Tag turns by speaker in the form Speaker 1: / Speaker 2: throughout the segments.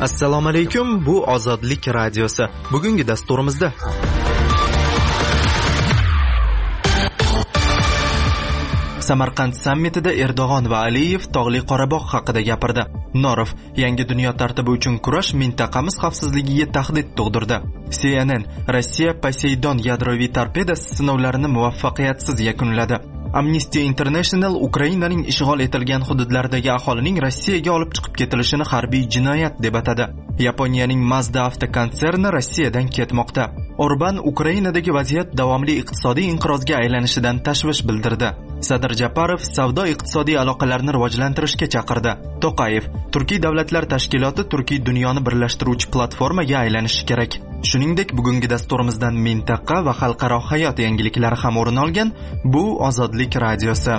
Speaker 1: Assalomu alaykum, bu Ozodlik radiosi. Bugungi dasturimizda Samarqand sammitida Erdo'g'on va Aliyev Tog'li Qorabog' haqida gapirdi. Norov yangi dunyo tartibi uchun kurash mintaqamiz xavfsizligiga tahdid tug'dirdi. CNN Rossiya Poseidon yadroviy torpedasi sinovlarini muvaffaqiyatsiz yakunladi. Amnesty International Ukrainaning ishg'ol etilgan hududlaridagi aholining Rossiyaga olib chiqib ketilishini harbiy jinoyat deb atadi. Yaponiyaning Mazda avtokonserni Rossiyadan ketmoqda. Orban Ukrainadagi vaziyat davomli iqtisodiy inqirozga aylanishidan tashvish bildirdi. Sadir Japarov savdo-iqtisodiy aloqalarni rivojlantirishga chaqirdi. To'qayev Turkiy davlatlar tashkiloti Turkiy dunyoni birlashtiruvchi platformaga aylanishi kerak. Shuningdek, bugungi dasturimizdan mintaqa va xalqaro hayot yangiliklari ham o'rin olgan. Bu Ozodlik radiosi.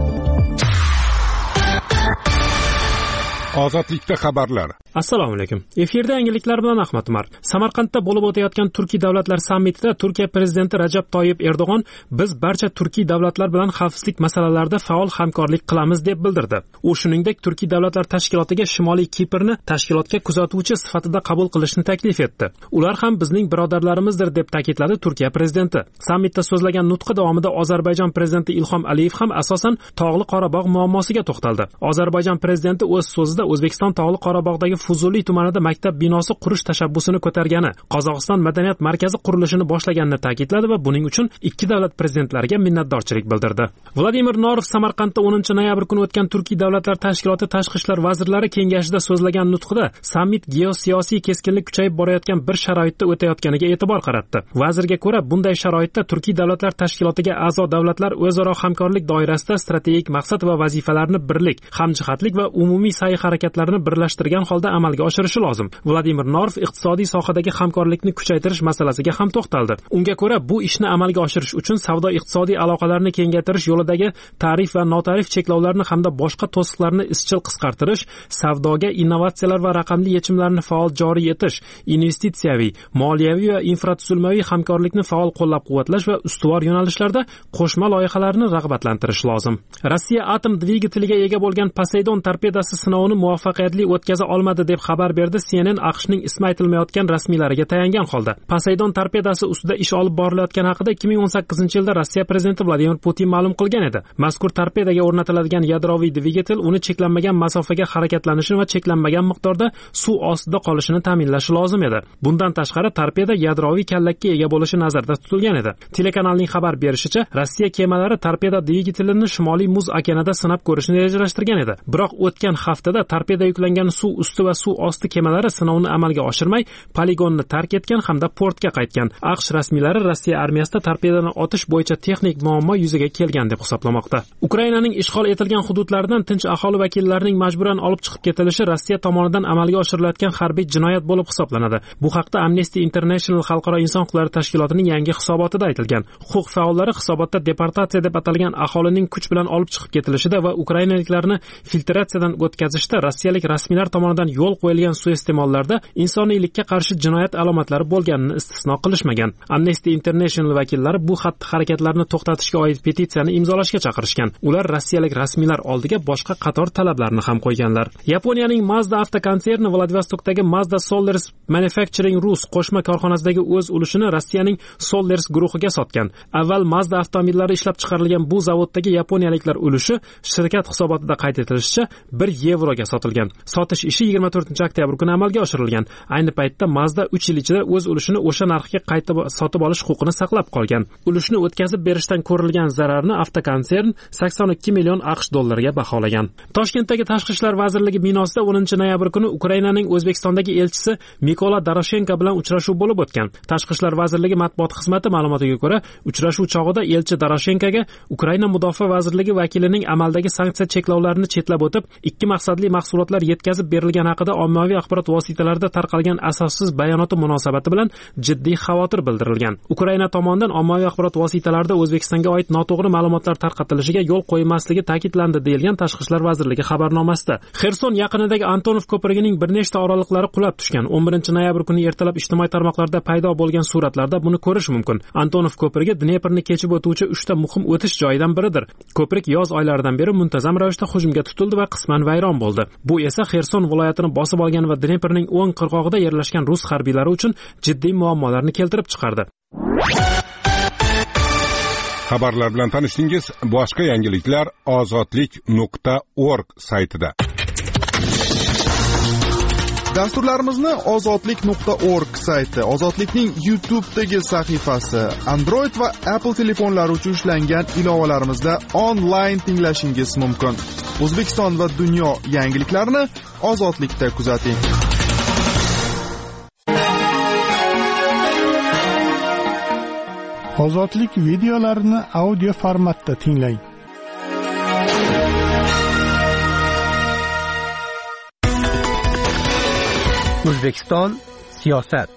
Speaker 2: Ozodlikda xabarlar.
Speaker 3: Assalomu alaykum. Efirda yangiliklar bilan Ahmad Umar. Samarqandda bo'lib o'tayotgan Turkiy davlatlar sammitida Turkiya prezidenti Rajab Toyyib Erdo'g'on biz barcha Turkiy davlatlar bilan xavfsizlik masalalarida faol hamkorlik qilamiz deb bildirdi. U shuningdek Turkiy davlatlar tashkilotiga Shimoliy Kiprni tashkilotga kuzatuvchi sifatida qabul qilishni taklif etdi. Ular ham bizning birodarlarimizdir deb ta'kidladi Turkiya prezidenti. Sammitda so'zlagan nutqi davomida Ozarbayjon prezidenti Ilhom Aliyev ham asosan Tog'li Qorabog' muammosiga to'xtaldi. Ozarbayjon prezidenti o'z so'zida O'zbekiston Tog'li Qorabog'dagi Fuzuliy tumanida maktab binosi qurish tashabbusini ko'targani, Qozog'iston madaniyat markazi qurilishini boshlaganini ta'kidladi va buning uchun ikki davlat prezidentlariga minnatdorchilik bildirdi. Vladimir Norov Samarqandda 10-noyabr kuni o'tgan Turkiy davlatlar tashkiloti tashqi ishlar vazirlari kengashida so'zlagan nutqida sammit geosiyosiy keskinlik kuchayib borayotgan bir sharoitda o'tayotganiga e'tibor qaratdi. Vazirga ko'ra, bunday sharoitda Turkiy davlatlar tashkilotiga a'zo davlatlar o'zaro hamkorlik doirasida strategik maqsad va vazifalarni birlik, hamjihatlik va umumiy sa'y-harakatlarni birlashtirgan holda amalga oshirishi lozim. Vladimir Norov iqtisodiy sohadagi hamkorlikni kuchaytirish masalasiga ham to'xtaldi. Unga ko'ra, bu ishni amalga oshirish uchun savdo-iqtisodiy aloqalarni kengaytirish yo'lidagi tarif va notarif cheklovlarni hamda boshqa to'siqlarni izchil qisqartirish, savdoga innovatsiyalar va raqamli yechimlarni faol joriy etish, investitsiyaviy, moliyaviy va infratuzilmaviy hamkorlikni faol qo'llab-quvvatlash va ustuvor yo'nalishlarda qo'shma loyihalarni rag'batlantirish lozim. Rossiya atom dvigateliga ega bo'lgan Poseidon torpedasi sinovini muvaffaqiyatli o'tkaza olmadi deb xabar berdi CNN AQShning ismi aytilmayotgan rasmiylariga tayangan holda. Poseidon torpedasi ustida ish olib borilayotgani haqida 2018-yilda Rossiya prezidenti Vladimir Putin ma'lum qilgan edi. Mazkur torpedaga o'rnatiladigan yadroviy dvigatel uni cheklanmagan masofaga harakatlanishini va cheklanmagan miqdorda suv ostida qolishini ta'minlashi lozim edi. Bundan tashqari torpeda yadroviy kallakka ega bo'lishi nazarda tutilgan edi. Telekanalning xabar berishicha, Rossiya kemalari torpeda dvigatelini Shimoliy Muz okeanida sinab ko'rishni rejalashtirgan edi. Biroq o'tgan haftada torpeda yuklangan suv usti va suv osti kemalari sinovni amalga oshirmay, poligonni tark etgan hamda portga qaytgan. AQSh rasmiylari Rossiya armiyasida torpedani otish bo'yicha texnik muammo yuzaga kelgan deb hisoblamoqda. Ukrainaning ishg'ol etilgan hududlaridan tinch aholi vakillarining majburan olib chiqib ketilishi Rossiya tomonidan amalga oshirilayotgan harbiy jinoyat bo'lib hisoblanadi. Bu haqda Amnesty International xalqaro inson huquqlari tashkilotining yangi hisobotida aytilgan. Huquq faollari hisobotda deportatsiya deb atalgan aholining kuch bilan olib chiqib ketilishida va ukrainaliklarni filtratsiyadan o'tkazishda rossiyalik rasmiylar tomonidan yo'l qo'yilgan suiiste'mollarda insoniylikka qarshi jinoyat alomatlari bo'lganini istisno qilishmagan. Amnesty International vakillari bu xatti-harakatlarni to'xtatishga oid petitsiyani imzolashga chaqirishgan. Ular rossiyalik rasmiylar oldiga boshqa qator talablarni ham qo'yganlar. Yaponiyaning Mazda avtokonserni Vladivostokdagi Mazda Sollers Manufacturing Rus qo'shma korxonasidagi o'z ulushini Rossiyaning Sollers guruhiga sotgan. Avval Mazda avtomobillari ishlab chiqarilgan bu zavoddagi yaponiyaliklar ulushi shirkat hisobotida qayd etilishicha 1 yevroga sotilgan. Sotish ishi 24-oktyabr kuni amalga oshirilgan. Ayni paytda Mazda 3 yil ichida o'z ulushini o'sha narxga qayta sotib olish huquqini saqlab qolgan. Ulushni o'tkazib berishdan ko'rilgan zararni avtokonsern 82 million AQSh dollariga baholagan. Toshkentdagi Tashqi ishlar vazirligi binosida 10-noyabr kuni Ukrainaning O'zbekistondagi elchisi Mikola Doroshenko bilan uchrashuv bo'lib o'tgan. Tashqi ishlar vazirligi matbuot xizmati ma'lumotiga ko'ra, uchrashuv chog'ida elchi Doroshenkoga Ukraina mudofaa vazirligi vakilining amaldagi sanksiya cheklovlarini chetlab o'tib, ikki maqsadli mahsulotlar yetkazib berilgani haqida ommaviy axborot vositalarida tarqalgan asossiz bayonoti munosabati bilan jiddiy xavotir bildirilgan. Ukraina tomonidan ommaviy axborot vositalarida O'zbekistonga oid noto'g'ri ma'lumotlar tarqatilishiga yo'l qo'ymasligi ta'kidlandi deyilgan Tashqi ishlar vazirligi xabarnomasida. Xerson yaqinidagi Antonov ko'prigining bir nechta oraliqlari qulab tushgan. 11-noyabr kuni ertalab ijtimoiy tarmoqlarda paydo bo'lgan suratlarda buni ko'rish mumkin. Antonov ko'prigi Dneprni kechib o'tuvchi 3 ta muhim o'tish joyidan biridir. Ko'prik yoz oylaridan beri muntazam ravishda hujumga tutildi va qisman vayron bo'ldi. Bu esa Xerson viloyatini bosib olgan va Dneprning o'ng qirg'og'ida yerlashgan rus harbiylari uchun jiddiy muammolarni keltirib chiqardi.
Speaker 2: Xabarlar bilan tanishdingiz. Boshqa yangiliklar ozodlik.org saytida.
Speaker 4: Dasturlarimizni ozodlik.org sayti, Ozodlikning YouTube'dagi sahifasi, Android va Apple telefonlari uchun ishlangan ilovalarimizda onlayn tinglashingiz mumkin. O'zbekiston va dunyo yangiliklarini Ozodlikda kuzating.
Speaker 5: Ozodlik videolarini audio formatda tinglang.
Speaker 6: O'zbekiston siyosat.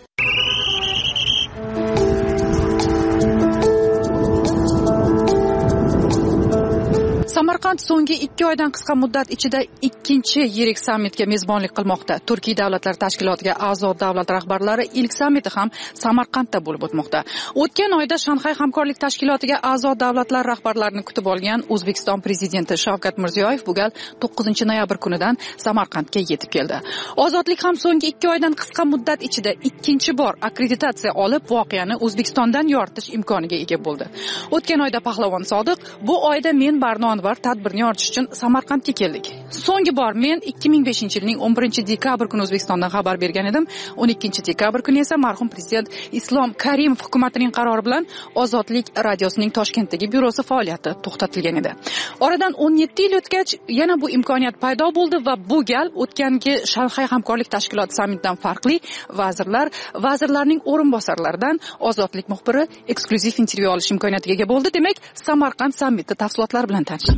Speaker 7: Samarqand so'nggi 2 oydan qisqa muddat ichida ikkinchi yirik sammitga mezbonlik qilmoqda. Turkiy davlatlar tashkilotiga a'zo davlat rahbarlari ilk sammiti ham Samarqandda bo'lib o'tmoqda. O'tgan oyda Shanxay hamkorlik tashkilotiga a'zo davlatlar rahbarlarini kutib olgan O'zbekiston prezidenti Shavkat Mirziyoyev bu gal 9-noyabr kunidan Samarqandga yetib keldi. Ozodlik ham so'nggi 2 oydan qisqa muddat ichida ikkinchi bor akkreditatsiya olib, voqeani O'zbekistondan yoritish imkoniga ega bo'ldi. O'tgan oyda Pahlavon Sodiq, bu oyda men Barnon tadbirni yoritish uchun Samarqandga keldik. So'nggi bor men 2005-yilning 11-dekabr kuni O'zbekistondan xabar bergan edim. 12-dekabr kuni esa marhum prezident Islom Karimov hukumatining qarori bilan Ozodlik radiosining Toshkentdagi byurosi faoliyati to'xtatilgan edi. Oradan 17 yil o'tgach yana bu imkoniyat paydo bo'ldi va bu gal o'tgangi Shanxay hamkorlik tashkiloti sammitidan farqli vazirlarning o'rinbosarlaridan Ozodlik muxbiri eksklyuziv intervyu olish imkoniyatiga ega bo'ldi. Demak, Samarqand sammiti tafsilotlari bilan tanishing.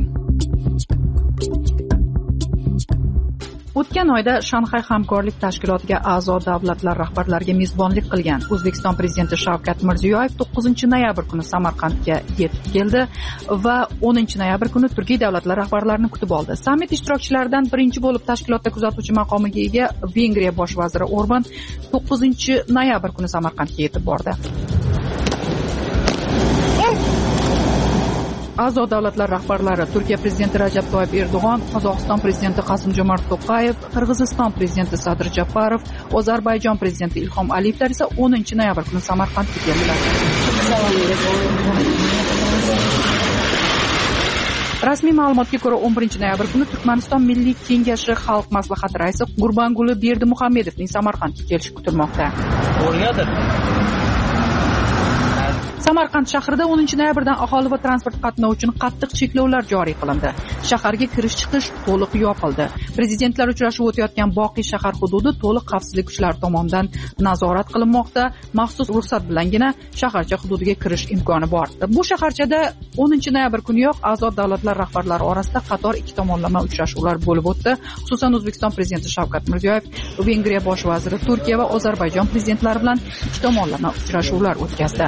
Speaker 7: O'tgan oyda Shanxay hamkorlik tashkilotiga a'zo davlatlar rahbarlariga mezbonlik qilgan O'zbekiston prezidenti Shavkat Mirziyoyev 9-noyabr kuni Samarqandga yetib keldi va 10-noyabr kuni Turkiy davlatlar rahbarlarini kutib oldi. Sammit ishtirokchilaridan birinchi bo'lib tashkilotda kuzatuvchi maqomiga ega Vengriya bosh vaziri Orban 9-noyabr kuni Samarqandga yetib bordi. A'zo davlatlar rahbarlari Turkiya prezidenti Rajab Toyib Erdo'g'on, Qozog'iston prezidenti Qosim-Jomart To'qayev, Qirg'iziston prezidenti Sadir Japarov, Ozarbayjon prezidenti Ilhom Aliyevlar esa 10-noyabr kuni Samarqandga keldilar. Rasmiy ma'lumotga ko'ra 11-noyabr kuni Turkmaniston Milliy kengashi xalq maslahati raisi Gurbanguli Berdimuhammedovning Samarqandga kelishi kutilmoqda. Samarqand shahrida 10-noyabrdan aholi va transport qatnovi uchun qattiq cheklovlar joriy qilindi. Shaharga kirish-chiqish to'liq yopildi. Prezidentlar uchrashuvi o'tayotgan Boqiy shahar hududi to'liq xavfsizlik kuchlari tomonidan nazorat qilinmoqda. Maxsus ruxsat bilangina shaharcha hududiga kirish imkoni bor. Bu shaharchada 10-noyabr kuniyoq a'zo davlatlar rahbarlari orasida qator ikki tomonlama uchrashuvlar bo'lib o'tdi. Xususan O'zbekiston prezidenti Shavkat Mirziyoyev Vengriya bosh vaziri, Turkiya va Ozarbayjon prezidentlari bilan ikki tomonlama uchrashuvlar o'tkazdi.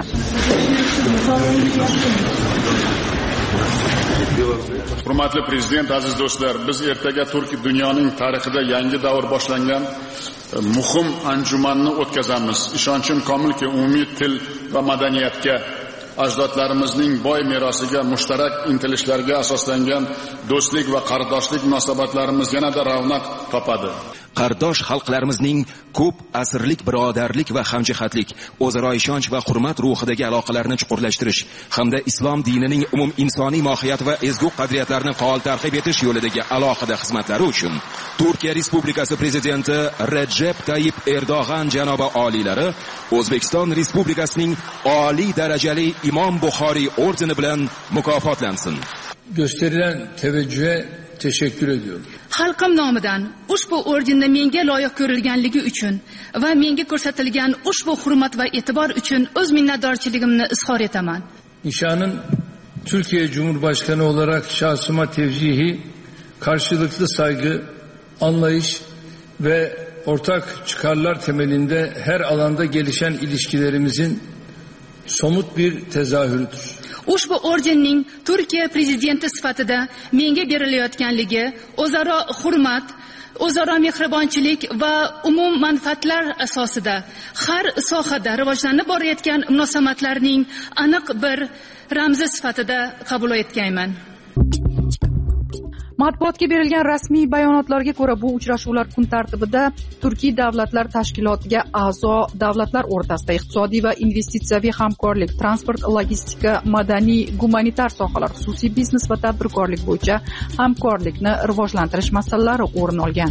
Speaker 8: Hurmatli prezident, aziz do'stlar, biz ertaga Turkiya dunyoning tarixida yangi davr boshlangan muhim anjumanni o'tkazamiz. Ishonchim komilki, umumiy til va madaniyatga, ajdodlarimizning boy merosiga, mushtarak intilishlarga asoslangan do'stlik va qardoshlik munosabatlarimiz yanada ravnaq topadi.
Speaker 9: Qardosh xalqlarimizning ko'p asrlik birodarlik va hamjihatlik, o'zaro ishonch va hurmat ruhidagi aloqalarni chuqurlashtirish hamda islom dinining umum insoniy mohiyat va ezgu qadriyatlarini faol targ'ib etish yo'lidagi alohida xizmatlari uchun Turkiya Respublikasi prezidenti Recep Tayyip Erdo'g'an janobi oliylari O'zbekiston Respublikasining oliy darajali Imom Buxoriy ordeni bilan mukofotlansin.
Speaker 10: Gösterilen teveccühe teşekkür ediyorum.
Speaker 11: Xalqim nomidan ushbu ordenni menga loyiq ko'rilganligi uchun va menga ko'rsatilgan ushbu hurmat va e'tibor uchun o'z minnatdorchiligimni izhor etaman.
Speaker 10: Nişanın Türkiye Cumhurbaşkanı olarak şahsıma tevcihi, karşılıklı saygı, anlayış ve ortak çıkarlar temelinde her alanda gelişen ilişkilerimizin somut bir tezahürüdür.
Speaker 11: Ushbu ordenning Turkiya prezidenti sifatida menga berilayotganligi o'zaro hurmat, o'zaro mehribonchilik va umum manfaatlar asosida har sohada rivojlanib borayotgan munosabatlarning aniq bir ramzi sifatida qabul etganman.
Speaker 7: Matbuotga berilgan rasmiy bayonotlarga ko'ra, bu uchrashuvlar kun tartibida Turkiy davlatlar tashkilotiga a'zo davlatlar o'rtasida iqtisodiy va investitsiyaviy hamkorlik, transport, logistika, madaniy, gumanitar sohalar, xususiy biznes va tadbirkorlik bo'yicha hamkorlikni rivojlantirish masalalari o'rin olgan.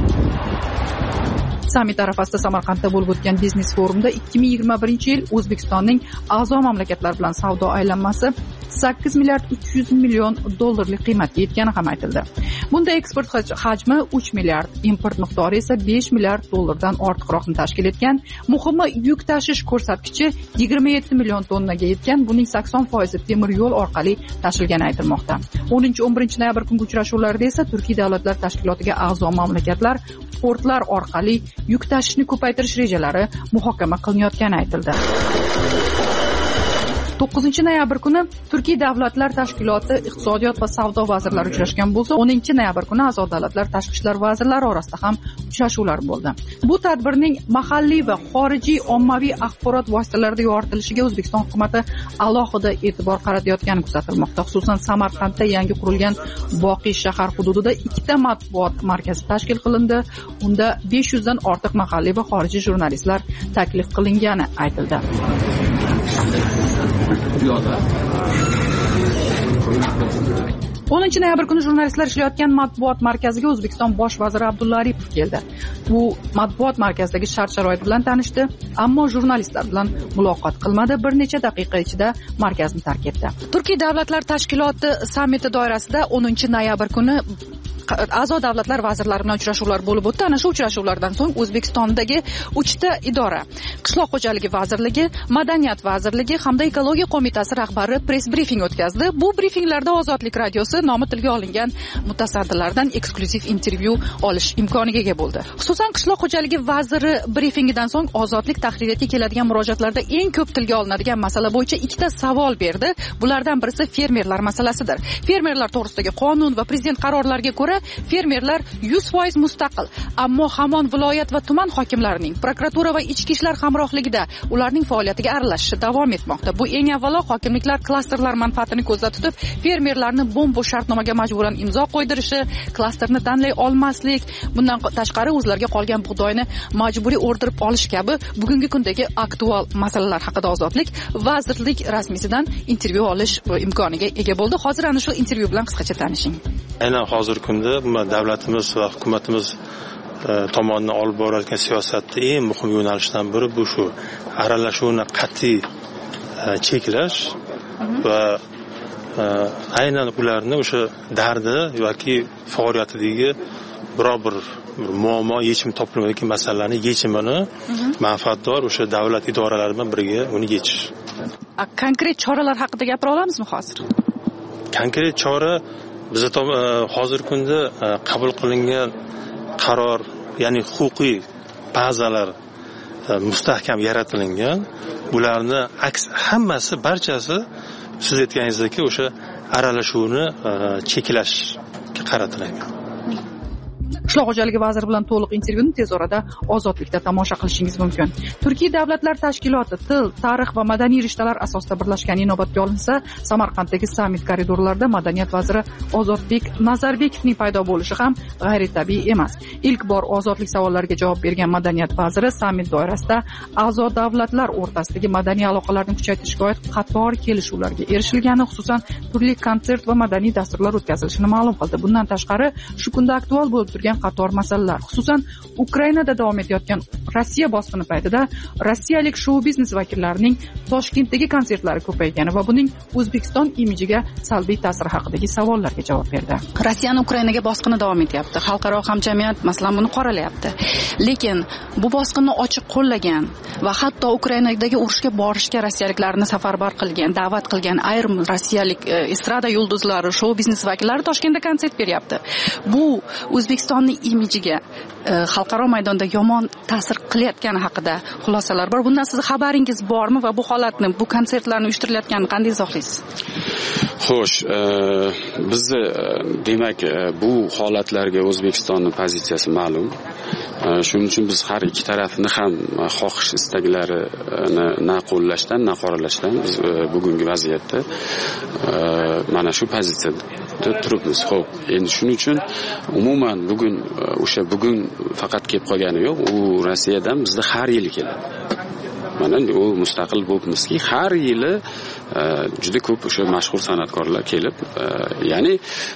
Speaker 7: Sammit arafasida Samarqandda bo'lib o'tgan biznes forumda 2021-yil O'zbekistonning a'zo mamlakatlar bilan savdo aylanmasi 8 milliard 300 million dollarlik qiymatga yetgani ham aytildi. Bunda eksport hajmi 3 milliard, import miqdori esa 5 milliard dollardan ortiqroqni tashkil etgan. Muhimi, yuk tashish ko'rsatkichi 27 million tonnaga yetgan. Buning 80% temir yo'l orqali tashilgani aytilmoqda. 10-11 noyabr kungi uchrashuvlarda esa Turkiy davlatlar tashkilotiga a'zo mamlakatlar portlar orqali yuk tashishni ko'paytirish rejalari muhokama qilinayotgani aytildi. 9-noyabr kuni Turkiy davlatlar tashkiloti iqtisodiyot va savdo vazirlari uchrashgan bo'lsa, 10-noyabr kuni a'zo davlatlar tashqi ishlar vazirlari orasida ham uchrashuvlar bo'ldi. Bu tadbirning mahalliy va xorijiy ommaviy axborot vositalarida yoritilishiga O'zbekiston hukumatı alohida e'tibor qaratayotgani kuzatilmoqda. Xususan, Samarqandda yangi qurilgan Boqiy shahar hududida 2 matbuot markazi tashkil qilindi. Unda 500 dan ortiq mahalliy va xorijiy jurnalistlar taklif qilingani aytildi. 10-noyabr kuni jurnalistlar ishlayotgan matbuot markaziga O'zbekiston bosh vaziri Abdulla Aripov keldi. U matbuot markazidagi shart-sharoit bilan tanishdi, ammo jurnalistlar bilan muloqot qilmadi. Bir necha daqiqa ichida markazni tark etdi. Turkiy davlatlar tashkiloti sammiti doirasida 10-noyabr kuni a'zo davlatlar vazirlari bilan uchrashuvlar bo'lib o'tdi. Ana shu uchrashuvlardan so'ng O'zbekistondagi 3 ta idora, Qishloq xo'jaligi vazirligi, Madaniyat vazirligi hamda Ekologiya qo'mitasi rahbari press brifing o'tkazdi. Bu brifinglarda Ozodlik radiosi nomi tilga olingan mutasaddilardan eksklyuziv intervyu olish imkoniga ega bo'ldi. Xususan, Qishloq xo'jaligi vaziri brifingidan so'ng Ozodlik tahririyatga keladigan murojaatlarda eng ko'p tilga olinadigan masala bo'yicha 2 ta savol berdi. Bulardan birisi fermerlar masalasidir. Fermerlar to'g'risidagi qonun va prezident qarorlariga ko'ra fermerlar 100% mustaqil, ammo hamon viloyat va tuman hokimlarining, prokuratura va ichki ishlar hamrohligida ularning faoliyatiga aralashishi davom etmoqda. Bu eng avvalo hokimliklar klasterlar manfaatini ko'zda tutib, fermerlarni bo'm-bo'sh shartnomaga majburan imzo qo'ydirishi, klasterni tanlay olmaslik, bundan tashqari o'zlariga qolgan bug'doyni majburiy o'rdirib olish kabi bugungi kundagi aktual masalalar haqida Ozodlik vazirlik rasmiysidan intervyu olish imkoniga ega bo'ldi. Hozir ana shu intervyu bilan qisqacha tanishing.
Speaker 12: Aynan hozirgi kunda davlatimiz va hukumatimiz tomonidan olib borayotgan siyosatda eng muhim yo'nalishdan biri bu shu aralashuvni qat'iy cheklash va aynan ularni o'sha dardi yoki faoliyatidagi biror bir muammo yechim topilmayotgan masalalarning yechimini manfaatdor o'sha davlat idoralari bilan birga uni yechish.
Speaker 7: Konkret choralar haqida gapira olamizmi hozir?
Speaker 12: Konkret chora bizda hozirgi kunda qabul qilingan qaror, ya'ni huquqiy bazalar mustahkam yaratilingan. Bularni hammasi, barchasi siz aytganingizdek o'sha aralashuvni cheklashga qaratilgan.
Speaker 7: Qishloq xo'jaligi vaziri bilan to'liq intervyuni tez orada Ozodlikda tomosha qilishingiz mumkin. Turkiy davlatlar tashkiloti til, tarix va madaniy rishtalar asosida birlashgani inobatga olinsa, Samarqanddagi sammit koridorlarida madaniyat vaziri Ozodbek Nazarbekovning paydo bo'lishi ham g'ayritabiiy emas. Ilk bor ozodlik savollariga javob bergan madaniyat vaziri sammit doirasida a'zo davlatlar o'rtasidagi madaniy aloqalarni kuchaytirishga oid qator kelishuvlarga erishilgani, xususan turli konsert va madaniy dasturlar o'tkazilishini ma'lum qildi. Bundan tashqari, shu kunda aktual bo'lib turgan qator masalalar, xususan Ukrainada davom etayotgan Rossiya bosqini paytida rossiyalik shou biznes vakillarining Toshkentdagi konsertlari ko'paygani va buning O'zbekiston imijiga salbiy ta'siri haqidagi savollarga javob berdi. Rossiyaning Ukrainaga bosqini davom etyapti. Xalqaro hamjamiyat masalan buni qoralayapti. Lekin bu bosqinni ochiq qo'llagan va hatto Ukrainadagi urushga borishga rossiyaliklarni safarbar qilgan, da'vat qilgan ayrim rossiyalik estrada yulduzlari, shou biznes vakillari Toshkentda konsert beryapti. Bu O'zbekistonning imijiga xalqaro maydonda yomon ta'sir qilayotgani haqida xulosalar bor. Bundan siz xabaringiz bormi va bu holatni, bu konsertlarni uyushtirilayotganini qanday izohlaysiz?
Speaker 13: Xo'sh, bizni demak bu holatlarga O'zbekistonning pozitsiyasi ma'lum. Shuning uchun biz har ikki tarafni ham xohish istaklarini na qo'llashdan, na qoralashdan biz bugungi vaziyatda mana shu pozitsiyada turibmiz. Xo'p, endi shuning uchun umuman bugun faqat kelib qolgani yo'q, u Rossiyadan bizda har yili keladi. Mana u mustaqil bo'libmizki, har yili juda ko'p o'sha mashhur san'atkorlar kelib, ya'ni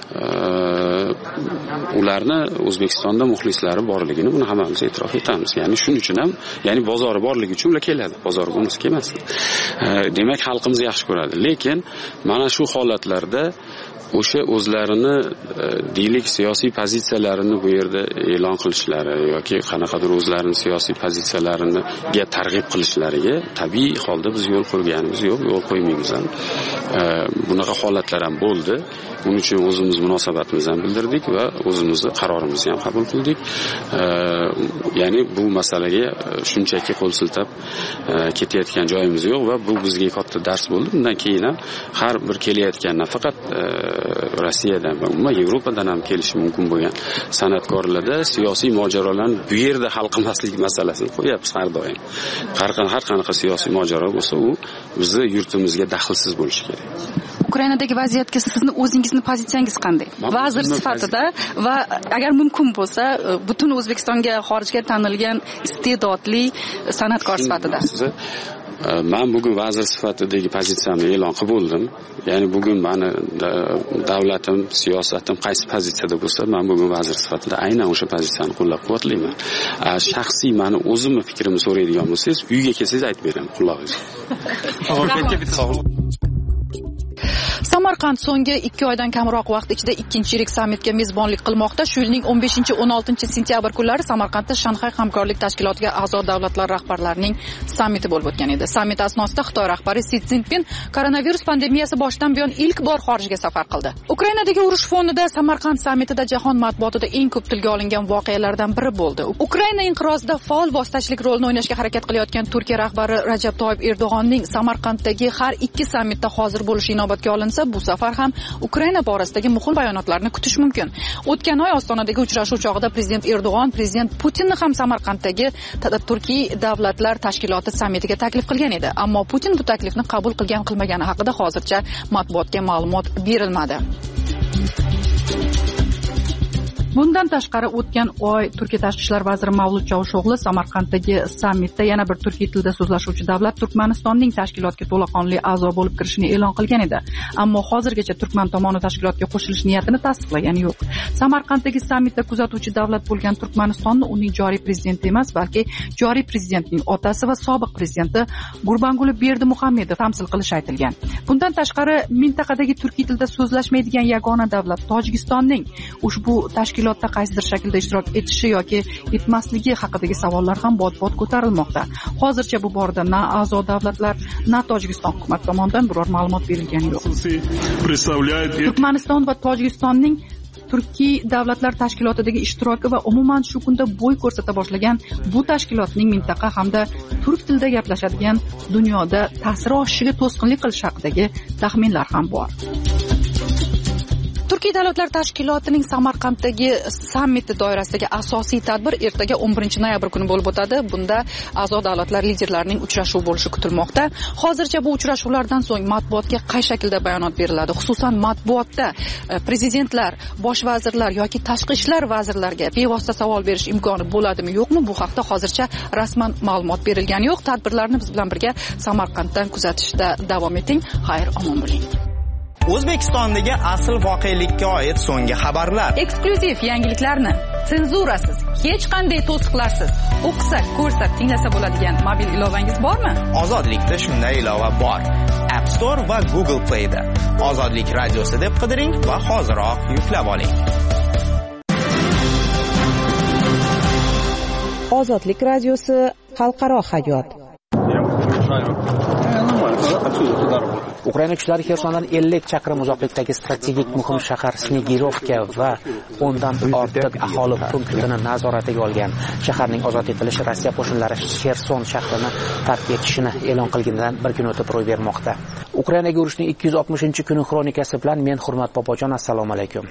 Speaker 13: ularni O'zbekistonda muxlislari borligini buni hammamiz e'tirof etamiz. Ya'ni shuning uchun ham, ya'ni bozori borligi uchun ular keladi. Bozor bo'lmasa kelmasdi. Demak, xalqimiz yaxshi ko'radi. Lekin mana shu holatlarda o'sha o'zlarini deylik siyosiy pozitsiyalarini bu yerda e'lon qilishlari yoki qanaqadir o'zlarining siyosiy pozitsiyalariga targ'ib qilishlariga tabiiy holda biz yo'l qo'yganimiz yo'q, yo'l qo'ymaymiz ham. Bunaqa holatlar ham bo'ldi. Buning uchun o'zimiz munosabatimizni ham bildirdik va o'zimizni qarorimizni ham qabul qildik. Ya'ni bu masalaga shunchaki qo'l siltab ketayotgan joyimiz yo'q va bu bizga katta dars bo'ldi. Bundan keyin ham har bir kelayotgan nafaqat Rossiyadan va umuman Yevropadan ham kelishi mumkin bo'lgan san'atkorlarda siyosiy mojarolarni bu yerda hal qilmaslik masalasini qo'yapmiz har doim. Har qanaqa siyosiy mojaro bo'lsa, u bizning yurtimizga daxlsiz bo'lishi kerak.
Speaker 7: Ukrainadagi vaziyatga sizni o'zingizning pozitsiyangiz qanday? Vazir sifatida va agar mumkin bo'lsa, butun O'zbekistonga xorijga tanilgan iste'dodli san'atkor sifatida.
Speaker 13: Men bugun vazir sifatidagi pozitsiyamni e'lon qilib bo'ldim. Ya'ni bugun meni davlatim, siyosatim qaysi pozitsiyada bo'lsa, men bugun vazir sifatida aynan o'sha pozitsiyani qo'llab-quvvatlayman. Shaxsiy meni o'zimning fikrimni so'raydigan bo'lsangiz, uyga kelsangiz aytib beraman qulog'ingizga.
Speaker 7: Samarqand so'nggi 2 oydan kamroq vaqt ichida 2-yirik sammitga mezbonlik qilmoqda. Shu yilning 15-16 sentyabr kunlari Samarqandda Shanxay hamkorlik tashkilotiga a'zo davlatlar rahbarlarining sammiti bo'lib o'tgan edi. Sammit asnosida Xitoy rahbari Si Szinpin koronavirus pandemiyasi boshidan buyon ilk bor xorijga safar qildi. Ukrainadagi urush fonida Samarqand sammitida jahon matbuotida eng ko'p tilga olingan voqealardan biri bo'ldi. Ukraina inqirozida faol vositachilik rolini o'ynashga harakat qilayotgan Turkiya rahbari Rajab Toyib Erdo'g'onning Samarqanddagi har ikki sammitda hozir bo'lishi inobatga olinsa, bu safar ham Ukraina borasidagi muhim bayonotlarni kutish mumkin. O'tgan oy Ostonadagi uchrashuv chog'ida prezident Erdo'g'on prezident Putinni ham Samarqanddagi Turkiy davlatlar tashkiloti sammitiga taklif qilgan edi. Ammo Putin bu taklifni qabul qilgan-qilmagani haqida hozircha matbuotga ma'lumot berilmadi. Bundan tashqari o'tgan oy Turkiya tashqi ishlar vaziri Mavlut Chavusho'g'li Samarqanddagi sammitda yana bir turkiy tilda so'zlashuvchi davlat Turkmanistonning tashkilotga to'laqonli a'zo bo'lib kirishini e'lon qilgan edi. Ammo hozirgacha Turkman tomoni tashkilotga qo'shilish niyatini tasdiqlagani yo'q. Samarqanddagi sammitda kuzatuvchi davlat bo'lgan Turkmanistonni uning joriy prezidenti emas, balki joriy prezidentning otasi va sobiq prezidenti Gurbanguli Berdimuhamedov tamsil qilishi aytilgan. Bundan tashqari mintaqadagi turkiy tilda so'zlashmaydigan yagona davlat Tojikistonning ushbu tashkilotda qaysidir shaklda ishtirok etishi yoki etmasligi haqidagi savollar ham bot-bot ko'tarilmoqda. Hozircha bu borada na a'zo davlatlar, na Tojikiston hukumati tomonidan biror ma'lumot berilgani yo'q. Turkmaniston va Tojikistonning Turkiy davlatlar tashkilotidagi ishtiroki va umuman shu kunda bo'y ko'rsata boshlagan bu tashkilotning mintaqa hamda turk tilida gaplashadigan dunyoda ta'siri oshishiga to'sqinlik qilish haqidagi taxminlar ham bor. Turkiy davlatlar tashkilotining Samarqanddagi sammiti doirasidagi asosiy tadbir ertaga 11 noyabr kuni bo'lib o'tadi. Bunda a'zo davlatlar liderlarining uchrashuvi bo'lishi kutilmoqda. Hozircha bu uchrashuvlardan so'ng matbuotga qay shaklda bayonot beriladi? Xususan matbuotda prezidentlar, bosh vazirlar yoki tashqi ishlar vazirlariga bevosita savol berish imkoni bo'ladimi, yo'qmi? Bu haqda hozircha rasman ma'lumot berilgani yo'q. Tadbirlarni biz bilan birga Samarqanddan kuzatishda davom eting. Xayr, omon bo'ling.
Speaker 14: O'zbekistondagi asl voqelikka oid so'nggi xabarlar.
Speaker 7: Eksklyuziv yangiliklarni senzurasiz, hech qanday to'siqlarsiz o'qisak, ko'rsak, tinglasa bo'ladigan mobil ilovangiz bormi?
Speaker 14: Ozodlikda shunday ilova bor. App Store va Google Play da. Ozodlik radiosi deb qidiring va hoziroq yuklab oling.
Speaker 15: Ozodlik radiosi xalqaro hayot.
Speaker 16: Ukraina kuchlari Xersondan 50 chaqirim uzoqlikdagi strategik muhim shahar Snegirovka va ondan ortiq aholi punktini nazoratiga olgan. Shaharning ozod etilishi Rossiya qo'shinlari Xerson shahrini tark etishini e'lon qilganidan bir kun o'tib ro'y bermoqda. Ukrainaga urushning 260-kuni xronikasi bilan men Hurmat Bobojon, assalomu alaykum.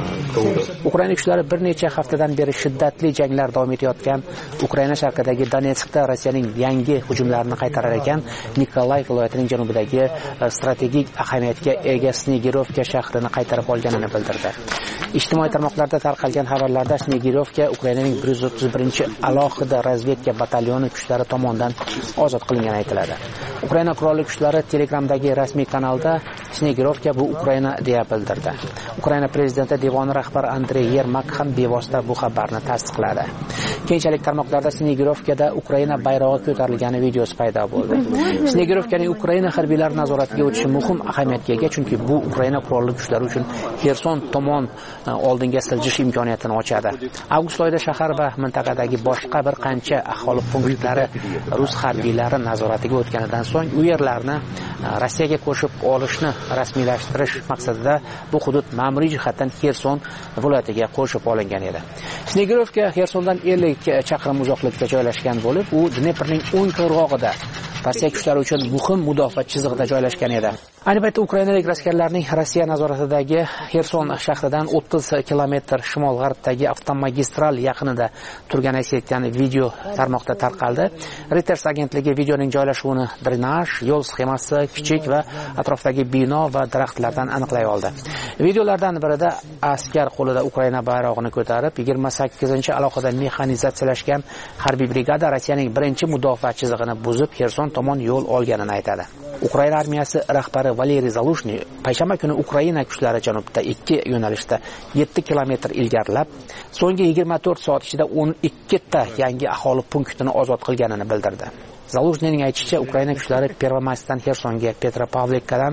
Speaker 16: Ukraina kuchlari bir necha haftadan beri shiddatli janglar davom etayotgan Ukraina sharqidagi Donetskda Rossiyaning yangi hujumlarini qaytarar ekan, Nikolay viloyatining janubidagi strategik ahamiyatga ega Snegirovka shahrini qaytarib olganini bildirdi. Ijtimoiy tarmoqlarda tarqalgan xabarlarda Snegirovka Ukrainaning 131-alohida razvedka batalyoni kuchlari tomonidan ozod qilingani aytiladi. Ukraina qurolli kuchlari Telegramdagi rasmiy kanalda Snegirovka bu Ukraina deya bildirdi. Ukraina prezidenti devoni rahbari Andrey Yermak ham bevosita bu xabarni tasdiqladi. Keyinchalik tarmoqlarda Snegirovkada Ukraina bayrog'i ko'tarilgani videosi paydo bo'ldi. Snegirovkaning Ukraina harbiylari nazoratiga o'tishi muhim ahamiyatga ega, chunki bu Ukraina qurolli kuchlari uchun Xerson tomon oldinga siljish imkoniyatini ochadi. Avgust oyida shahar va mintaqadagi boshqa bir qancha aholi punktlari rus harbiylari nazoratiga o'tganidan so'ng u yerlarni Rossiyaga qo'shib olishni rasmiylashtirish maqsadida bu hudud ma'muriy jihatdan Xerson viloyatiga qo'shib olingan edi. Snegirovka Xersondan 50 chaqirim uzoqlikda joylashgan bo'lib, u Dneprning o'ng qirg'og'ida Rossiya kuchlari uchun muhim mudofaa chizig'ida joylashgan edi. Ayni paytda ukrainalik askarlarning Rossiya nazoratidagi Xerson shahridan 30 kilometr shimol-g'arbdagi avtomagistral yaqinida turgani aks etgan video tarmoqda tarqaldi. Reuters agentligi videoning joylashuvini drenaj, yo'l sxemasi, kichik va atrofdagi bino va daraxtlardan aniqlay oldi. Videolardan birida askar qo'lida Ukraina bayrog'ini ko'tarib, 28-alohida mexanizatsiyalashgan harbiy brigada Rossiyaning birinchi mudofaa chizig'ini buzib Xerson tomon yo'l olganini aytadi. Ukraina armiyasi rahbari Valeriy Zalushny payshanba kuni Ukraina kuchlari janubda 2 yo'nalishda 7 kilometr ilgarilab, so'nggi 24 soat ichida 12 ta yangi aholi punktini ozod qilganini bildirdi. Zalushnyning aytishicha, Ukraina kuchlari Pervomaysdan Xersonga, Petropavlikadan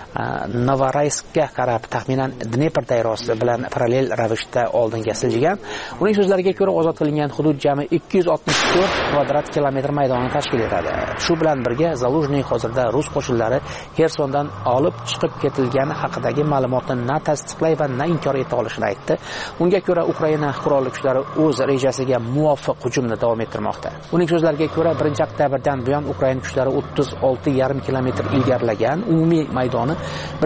Speaker 16: Novorayskka qarab taxminan Dnepr dayrasi bilan parallel ravishda oldinga siljigan. Uning so'zlariga ko'ra, ozod qilingan hudud jami 264 kvadrat kilometr maydonni tashkil etadi. Shu bilan birga Zalushny hozirda rus qo'shinlari Xersondan olib chiqib ketilgani haqidagi ma'lumotni na tasdiqlay va na inkor eta olishini aytdi. Unga ko'ra, Ukraina qurolli kuchlari o'z rejasiga muvofiq hujumni davom ettirmoqda. Uning so'zlariga ko'ra, 1-oktabrdan buyon Ukraina kuchlari 36,5 kilometr ilgarilagan, umumiy maydoni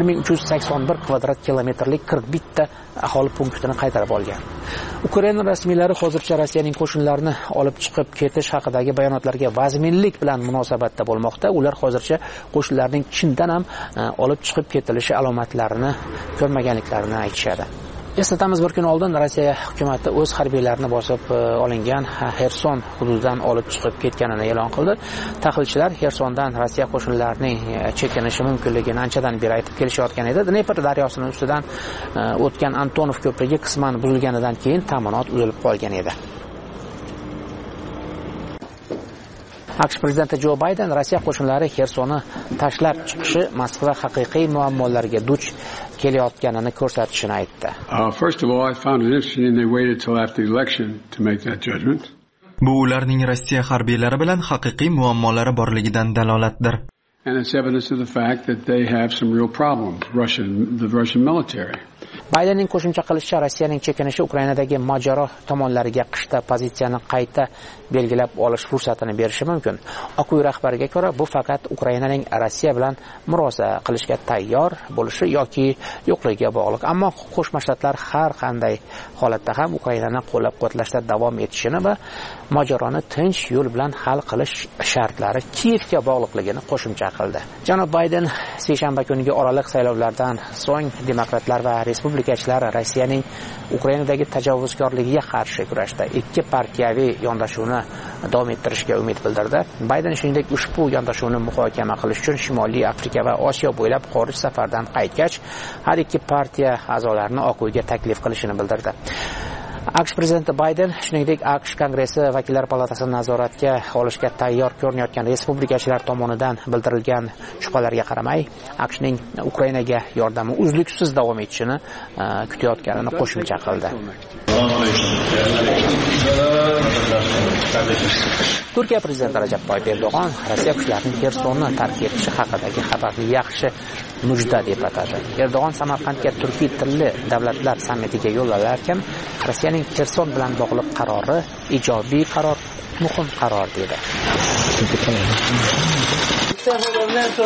Speaker 16: 1381 kvadrat kilometrlik 41 ta aholi punktini qaytarib olgan. Ukraina rasmiylari hozircha Rossiyaning qo'shinlarini olib chiqib ketish haqidagi bayonotlarga vazminlik bilan munosabatda bo'lmoqda. Ular hozircha qo'shinlarning chindan ham olib chiqib ketilishi alomatlarini ko'rmaganliklarini aytishadi. Eslatamiz, bir kun oldin Rossiya hukumatı o'z harbiylarini bosib olingan Xerson hududidan olib chiqib ketganini e'lon qildi. Tahlilchilar Xersondan Rossiya qo'shinlarining chekinishi mumkinligini anchadan beri aytib kelishayotgan edi. Dnepr daryosining ustidan o'tgan Antonov ko'prigi qisman buzilganidan keyin ta'minot uzilib qolgan edi. AQSh prezidenti Jo Bayden Rossiya qo'shinlari Xersonni tashlab chiqishi Moskva haqiqiy muammolarga duch kelayotganini ko'rsatishini aytdi.
Speaker 17: First of all, I found it interesting they waited till after the election to make that judgment.
Speaker 1: Bu ularning Rossiya harbiylari bilan haqiqiy muammolari borligidan dalolatdir.
Speaker 17: And it's evidence of the fact that they have some real problems, the Russian military.
Speaker 16: Baydenning qo'shimcha qilishicha, Rossiyaning chekinishi Ukrainadagi mojaro tomonlariga qishda pozitsiyani qayta belgilab olish fursatini berishi mumkin. Oq uy rahbariga ko'ra, bu faqat Ukrainaning Rossiya bilan murosa qilishga tayyor bo'lishi yoki yo'qligiga bog'liq. Ammo Qo'shma Shtatlar har qanday holatda ham Ukrainani qo'llab-quvvatlashda davom etishini va mojaroni tinch yo'l bilan hal qilish shartlari Kiyevga bog'liqligini qo'shimcha qildi. Janob Bayden seshanba kungi oraliq saylovlardan so'ng demokratlar va respublikachilar Rossiyaning Ukrainadagi tajovuzkorligiga qarshi kurashda ikki partiyaviy yondashuvni davom ettirishga umid bildirdi. Bayden shuningdek ushbu yondashuvni muhokama qilish uchun Shimoliy Afrika va Osiyo bo'ylab xorij safardan qaytgach, har ikki partiya a'zolarini Oq uyga taklif qilishini bildirdi. AQSh prezidenti Bayden shuningdek AQSh Kongressi vakillar palatasini nazoratga olishga tayyor ko'rinayotgan respublikachilar tomonidan bildirilgan shubhalarga qaramay, AQShning Ukrainaga yordami uzluksiz davom etishini kutayotganini qo'shimcha qildi. Turkiya prezidenti Rajab Toyyib Erdo'g'on Rossiya kuchlarining Xersonni tark etishi haqidagi xabarni yaxshi mujda deb atadi. Erdo'g'on Samarqandga turkiy tilli davlatlar sammitiga yo'llalarkan, Rossiyaning Xerson bilan bog'liq qarori ijobiy qaror, muhim qaror dedi.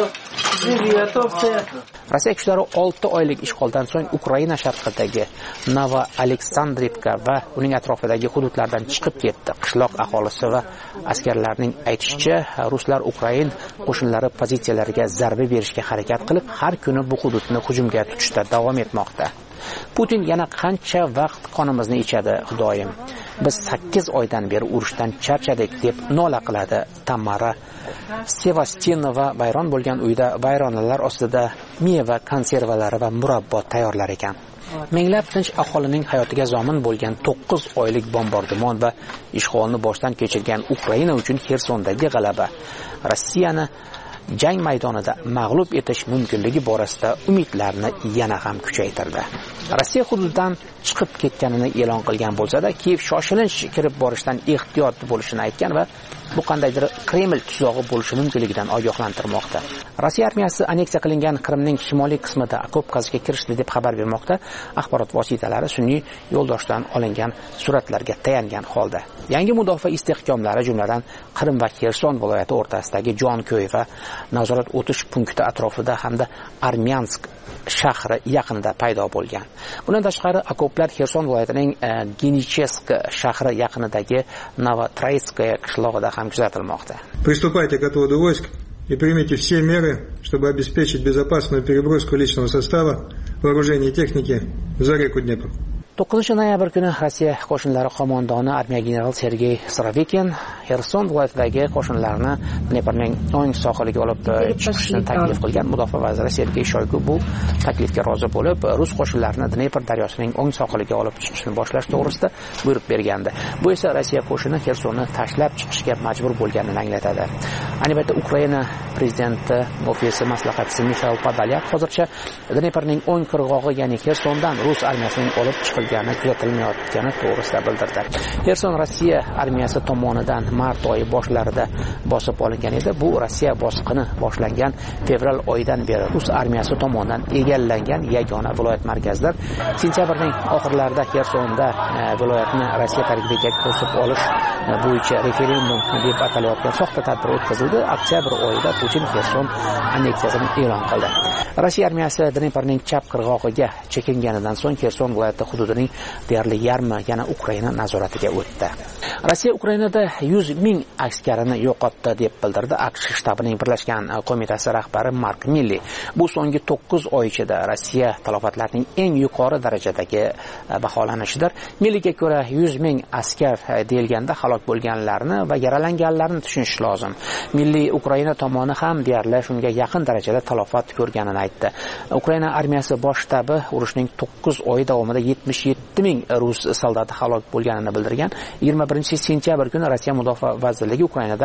Speaker 16: Rossiya kuchlari 6 oylik ishg'oldan so'ng Ukraina sharqidagi Novo-Aleksandrivka va uning atrofidagi hududlardan chiqib ketdi. Qishloq aholisi va askarlarning aytishicha, ruslar Ukrain qo'shinlari pozitsiyalariga zarba berishga harakat qilib, har kuni bu hududni hujumga tutishda davom etmoqda. Putin yana qancha vaqt qonimizni ichadi, Xudoyim. Biz 8 oydan beri urushdan charchadik deb nola qiladi Tamara Sevastinova. Vayron bo'lgan uyda vayronalar ostida meva konservalari va murabbo tayyorlar ekan. Minglab tinch aholining hayotiga zomin bo'lgan 9 oylik bombardimon va ishg'olni boshdan kechirgan Ukraina uchun Xersondagi g'alaba Rossiyani jang maydonida mag'lub etish mumkinligi borasida umidlarni yana ham kuchaytirdi. Rossiya hududidan chiqib ketganini e'lon qilgan bo'lsa-da, Kiyev shoshilinch kirib borishdan ehtiyot bo'lishini aytgan va bu qandaydir Kreml tuzog'i bo'lishi mumkinligidan ogohlantirmoqda. Rossiya armiyasi aneksiya qilingan Qrimning shimoliy qismida okop qazishga kirishdi deb xabar bermoqda. Axborot vositalari sun'iy yo'ldoshdan olingan suratlarga tayangan holda. Yangi mudofaa istehkomlari, jumladan Qrim va Xerson viloyati o'rtasidagi Jonko'y va nazorat o'tish punkti atrofida hamda Armyansk shahri yaqinida paydo bo'lgan. Bundan tashqari okoplar Xerson viloyatining Genichesk shahri yaqinidagi Novotroitskaya qishlog'ida ham kuzatilmoqda.
Speaker 18: Приступайте к отводу войск и примите все меры, чтобы обеспечить безопасную переброску личного состава, вооружения и техники за реку Днепр.
Speaker 16: 9 noyabr kuni Rossiya qo'shinlari qo'mondoni armiya general Sergey Sorovikin Xerson viloyatidagi qo'shinlarni Dneprning o'ng sohiliga olib chiqishni taklif qilgan. Mudofaa vaziri Sergey Shoygu bu taklifga rozi bo'lib, rus qo'shinlarini Dnepr daryosining o'ng sohiliga olib chiqishni boshlash to'g'risida buyruq bergandi. Bu esa Rossiya qo'shini Xersonni tashlab chiqishga majbur bo'lganini anglatadi. Ayni paytda Ukraina prezidenti ofisi maslahatchisi Mikhail Podolyak hozircha Dneprning o'ng qirg'og'i, ya'ni Xersondan rus armiyasining olib chiqilgani kuzatilmayotgani to'g'risida bildirdi. Xerson Rossiya armiyasi tomonidan mart oyi boshlarida bosib olingan edi. Bu Rossiya bosqini boshlangan fevral oyidan beri rus armiyasi tomonidan egallangan yagona viloyat markazidir. Sentyabrning oxirlarida Xersonda viloyatni Rossiya tarafiga qo'shib olish bo'yicha referendum deb atalayotgan soxta tadbir o'tkazildi. Oktyabr oyida Putin Xerson anneksiyasini e'lon qildi. Rossiya armiyasi Dneprning chap qirg'og'iga chekinganidan so'ng Xerson viloyati hududining deyarli yarmi yana Ukraina nazoratiga o'tdi. Rossiya Ukrainada 100 ming askarini yo'qotdi deb bildirdi AQSh shtabining birlashgan qo'mitasi rahbari Mark Milley. Bu so'nggi 9 oy ichida Rossiya talofatlarining eng yuqori darajadagi baholanishidir. Milleyga ko'ra 100 ming askar deyilganda halok bo'lganlarni va yaralanganlarni tushunish lozim. Milley Ukraina tomoni ham deyarli shunga yaqin darajada talofat ko'rganini aytdi. Ukraina armiyasi bosh shtabi urushning 9 oy davomida 77 ming rus soldati halok bo'lganini bildirgan. 21-sentyabr kuni Rossiya mudofaa vazirligi Ukrainada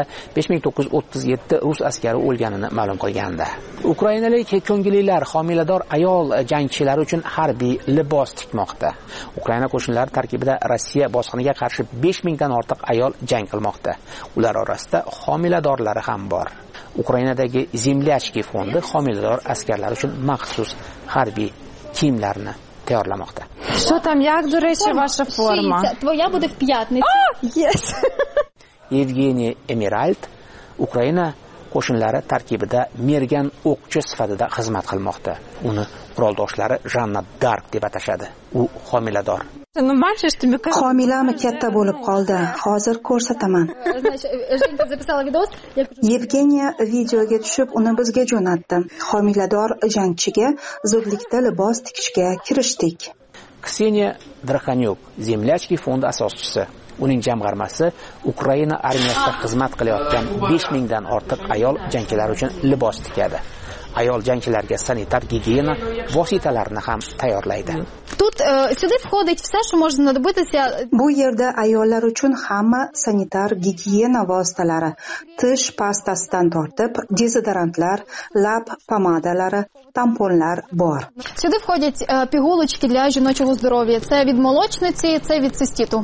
Speaker 16: 5937 rus askari o'lganini ma'lum qilgandi. Ukrainalik ko'ngillilar homilador ayol jangchilar uchun harbiy libos tikmoqda. Ukraina qo'shinlari tarkibida Rossiya bosqiniga qarshi 5000 dan ortiq ayol jang qilmoqda. Ular orasida homiladorlari ham bor. Ukrainadagi Zemlyachki fondi homilador askarlar uchun maxsus harbiy kiyimlarni tayyorlamoqda.
Speaker 19: Что там, як, до речі, ваша форма?
Speaker 11: Твоя буде в п'ятницю.
Speaker 19: Yes.
Speaker 16: Evgeniy Emiralt Ukraina qo'shinlari tarkibida mergan o'qchi sifatida xizmat qilmoqda. Uni quroldoshlari Janna Dark deb atashadi. U homilador.
Speaker 20: Homilami katta bo'lib qoldi. Hozir ko'rsataman. Yevgeniya videoga tushib, uni bizga jo'natdi. Homilador jangchiga zudlikda libos tikishga kirishdik.
Speaker 16: Kseniya Drakhanyuk, Zemlyachki fondi asoschisi. Uning jamg'armasi Ukraina armiyasida xizmat qilayotgan 5000 dan ortiq ayol jangchilar uchun libos tikadi. Ayol jangchilarga sanitar gigiyena vositalarini ham tayyorlaydi.
Speaker 11: Сюди входить все, що може знадобитися.
Speaker 20: Bu yerda ayollar uchun hamma sanitar gigiyena vositalari, tish pastasidan tortib, dezodorantlar, lab pomadalari, tamponlar bor.
Speaker 11: Сюди входять пігулочки для жіночого здоров'я. Це від молочниці, це від циститу.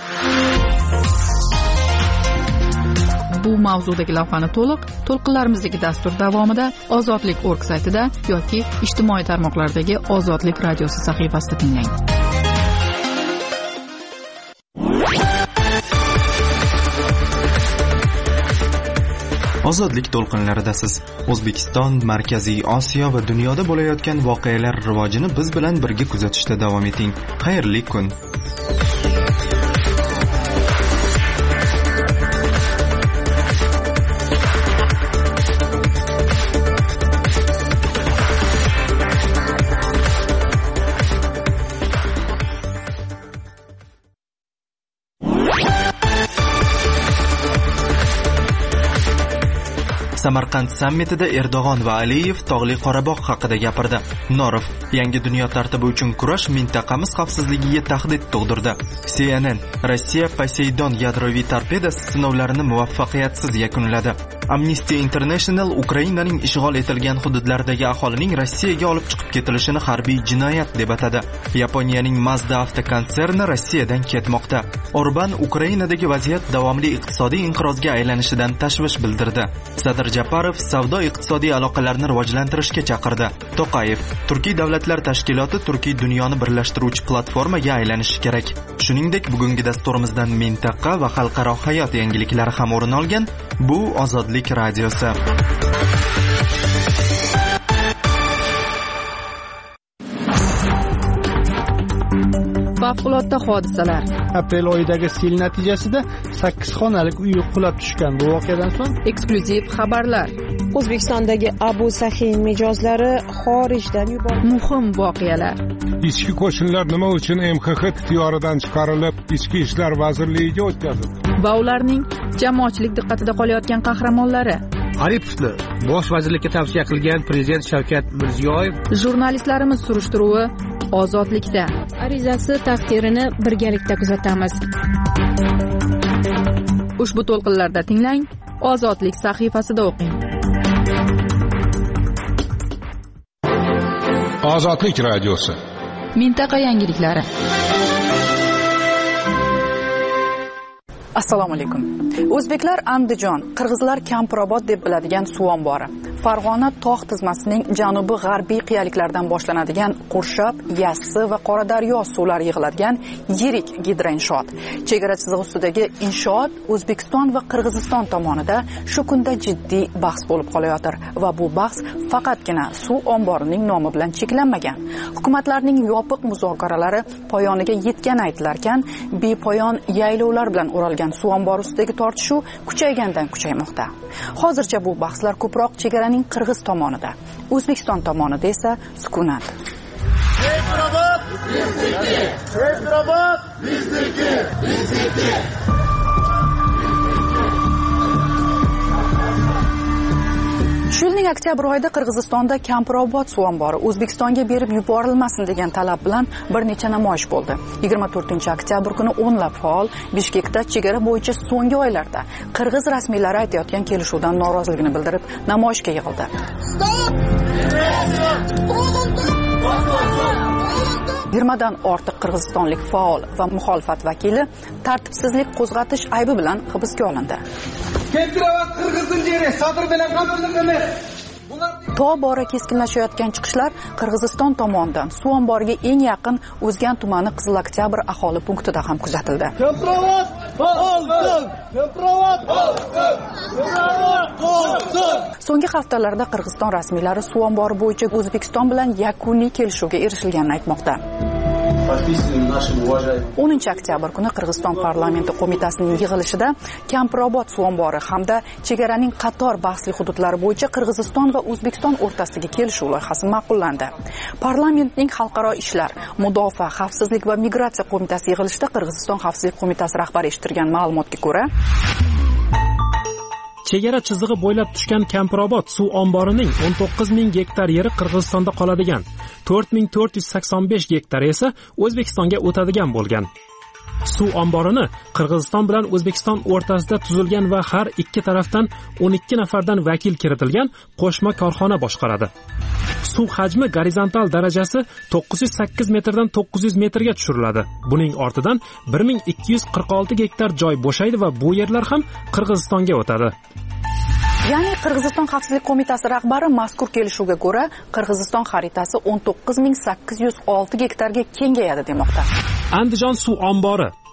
Speaker 7: Bu mavzudagi lavhani to'lqinlarimizdagi dastur davomida ozodlik.org saytida yoki ijtimoiy tarmoqlardagi Ozodlik radiosi sahifasida tinglang.
Speaker 1: Ozodlik to'lqinlaridasiz. O'zbekiston, Markaziy Osiyo va dunyoda bo'layotgan voqealar rivojini biz bilan birga kuzatishda davom eting. Xayrli kun. Samarqand sammitida Erdo'g'on va Aliyev Tog'li Qorabog' haqida gapirdi. Norov yangi dunyo tartibi uchun kurash mintaqamiz xavfsizligiga tahdid tug'dirdi. CNN Rossiya Poseidon yadroviy torpedasi sinovlarini muvaffaqiyatsiz yakunladi. Amnesty International Ukrainaning ishg'ol etilgan hududlaridagi aholining Rossiyaga olib chiqib ketilishini harbiy jinoyat deb atadi. Yaponiyaning Mazda avtokonserni Rossiyadan ketmoqda. Orban Ukrainadagi vaziyat davomli iqtisodiy inqirozga aylanishidan tashvish bildirdi. Sadir Japarov savdo-iqtisodiy aloqalarni rivojlantirishga chaqirdi. To'qayev Turkiy davlatlar tashkiloti Turkiy dunyoni birlashtiruvchi platformaga aylanishi kerak. Shuningdek, bugungi dasturimizdan mintaqa va xalqaro hayot yangiliklari ham o'rin olgan. Bu Ozodlik radiosi.
Speaker 7: Favqulodda hodisalar.
Speaker 5: Aprel oyidagi sel natijasida 8 xonalik uy qulab tushgan. Bu voqeadan so'ng
Speaker 7: eksklyuziv xabarlar.
Speaker 15: O'zbekistondagi Abu Sahin mijozlari xorijdan yuborildi.
Speaker 7: Muhim voqealar.
Speaker 2: Ichki qo'shinlar nima uchun MXX ixtiyoridan chiqarilib, Ichki ishlar vazirligiga o'tkazildi?
Speaker 7: Va ularning jamoatchilik diqqatida qolayotgan qahramonlari.
Speaker 6: Aripovni bosh vazirlikka tavsiya qilgan prezident Shavkat Mirziyoyev.
Speaker 7: Jurnalistlarimiz surishtiruvi Ozodlikda.
Speaker 19: Arizasi taqdirini birgalikda kuzatamiz.
Speaker 7: Ushbu to'lqinlarda tinglang, Ozodlik sahifasida o'qing.
Speaker 2: Ozodlik radiosi.
Speaker 7: Mintaqa yangiliklari. Assalomu alaykum. O'zbeklar Andijon, qirg'izlar Kampirobod deb biladigan suv ombori. Farg'ona tog' tizmasining janubi g'arbiy qiyaliklardan boshlanadigan Qurshab, Yassi va Qoradaryo suvlari yig'iladigan yirik gidroinshoot. Chegara chizig'i ustidagi inshoot O'zbekiston va Qirg'iziston tomonida shu kunda jiddiy bahs bo'lib qolayotir va bu bahs faqatgina suv omborining nomi bilan cheklanmagan. Hukumatlarning yopiq muzokaralari poyoniga yetgani aytilarkan, bepoyon yaylovlar bilan o'ralgan suv ombori ustidagi tortishuv kuchaygandan kuchaymoqda. Hozircha bu bahslar ko'proq chegaraning Qirg'iz tomonida, O'zbekiston tomonida esa sukunat. Shu yilning oktyabr oyida Qirg'izistonda Kampirobod suv ombori O'zbekistonga berib yuborilmasin degan talab bilan bir necha namoyish bo'ldi. 24-oktyabr kuni o'nlab faol Bishkekda chegara bo'yicha so'nggi oylarda Qirg'iz rasmiylari aytayotgan kelishuvdan noroziligini bildirib namoyishga yig'ildi. 20 dan ortiq qirg'izistonlik faol va muxolifat vakili tartibsizlik qo'zg'atish aybi bilan hibsga olindi. Tobora keskinlashayotgan chiqishlar Qirg'iziston tomonidan suv omboriga eng yaqin O'zgan tumani Qizil Oktyabr aholi punktida ham kuzatildi. So'nggi haftalarda Qirg'iziston rasmiylari suv ombori bo'yicha O'zbekiston bilan yakuniy kelishuvga erishilganini aytmoqda. 10-oktyabr kuni Qirg'iziston parlamenti qo'mitasining yig'ilishida Kampirobod suv ombori hamda chegaraning qator bahsli hududlari bo'yicha Qirg'iziston va O'zbekiston o'rtasidagi kelishuv loyihasi ma'qullandi. Parlamentning xalqaro ishlar, mudofaa, xavfsizlik va migratsiya qo'mitasi yig'ilishida Qirg'iziston xavfsizlik qo'mitasi rahbari eshittirgan ma'lumotga ko'ra,
Speaker 3: chegara chizig'i bo'ylab tushgan Kampirobod suv omborining 19,000 gektar yeri Qirg'izistonda qoladigan, 4,485 gektar esa O'zbekistonga o'tadigan bo'lgan. Suv omborini Qirg'iziston bilan O'zbekiston o'rtasida tuzilgan va har ikki tarafdan 12 nafardan vakil kiritilgan qo'shma korxona boshqaradi. Suv hajmi gorizontal darajasi 908 metrdan 900 metrga tushiriladi. Buning ortidan 1246 gektar joy bo'shaydi va bu yerlar ham Qirg'izistonga o'tadi.
Speaker 7: Ya'ni Qirg'iziston xavfsizlik qo'mitasi rahbari mazkur kelishuvga ko'ra Qirg'iziston xaritasi 19,806 gektarga kengayadi demoqda.
Speaker 3: Andijon suv ombori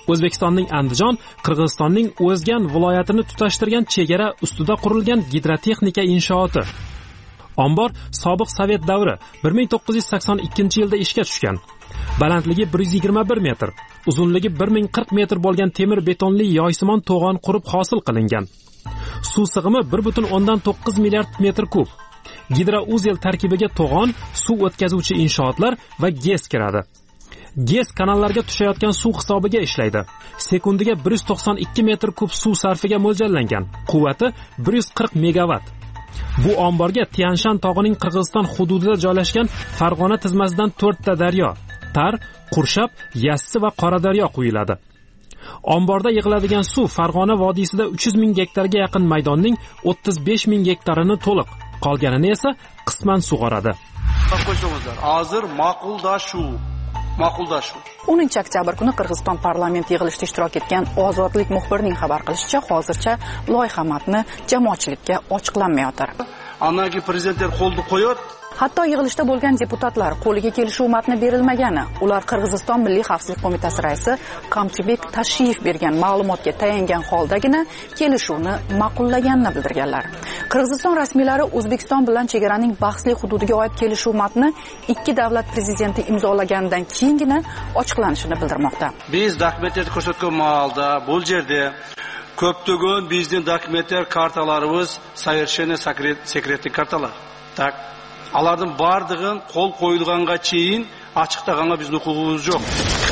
Speaker 3: O'zbekistonning Andijon, Qirg'izistonning O'zgan viloyatini tutashtirgan chegara ustida qurilgan gidrotexnika inshooti. Ombor sobiq Sovet davri 1982-yilda ishga tushgan. Balandligi 121 metr, uzunligi 1040 metr bo'lgan temir betonli yoysimon to'g'on qurib hosil qilingan. Suv sig'imi 1.9 milliard metr kub. Gidrouzel tarkibiga to'g'on, suv o'tkazuvchi inshootlar va GES kiradi. GES kanallarga tushayotgan suv hisobiga ishlaydi. Sekundiga 192 metr kub suv sarfiga mo'ljallangan. Quvvati 140 megawatt. Bu omborga Tianshan tog'ining Qirg'iziston hududida joylashgan Farg'ona tizmasidan 4 ta daryo, Tar, Qurshab, Yassi va Qoradaryo quyiladi. Omborda yig'iladigan suv Farg'ona vodiysida 300 ming gektarga yaqin maydonning 35 ming gektarini to'liq, qolganini esa qisman sug'oradi.
Speaker 21: Hozir ma'quldashuv
Speaker 7: 10 oktyabr kuni Qirg'iziston parlament yig'ilishida ishtirok etgan Ozodlik muxbirining xabar qilishicha, hozircha loyiha matni jamoatchilikka ochiqlanmayotir.
Speaker 21: Anagi prezidentlar qo'lni qo'yadi.
Speaker 7: Hatto yig'ilishda bo'lgan deputatlar qo'liga kelishuv matni berilmagani, ular Qirg'iziston Milliy xavfsizlik qo'mitasi raisi Qamchibek Tashiyev bergan ma'lumotga tayangan holdagina kelishuvni ma'qullaganini bildirganlar. Qirg'iziston rasmiylari O'zbekiston bilan chegaraning bahsli hududiga oid kelishuv matni ikki davlat prezidenti imzolaganidan keyingina ochiqlanishini bildirmoqda.
Speaker 21: Biz dokumentlarni ko'rsatgan holda bu yerda ko'ptagan bizning dokumentlar kartalarimiz совершенно sekretli kartalar. Tak Alardan bardığın qol qo'yilganға cheyin ochiqtaganga bizning huquqimiz yo'q.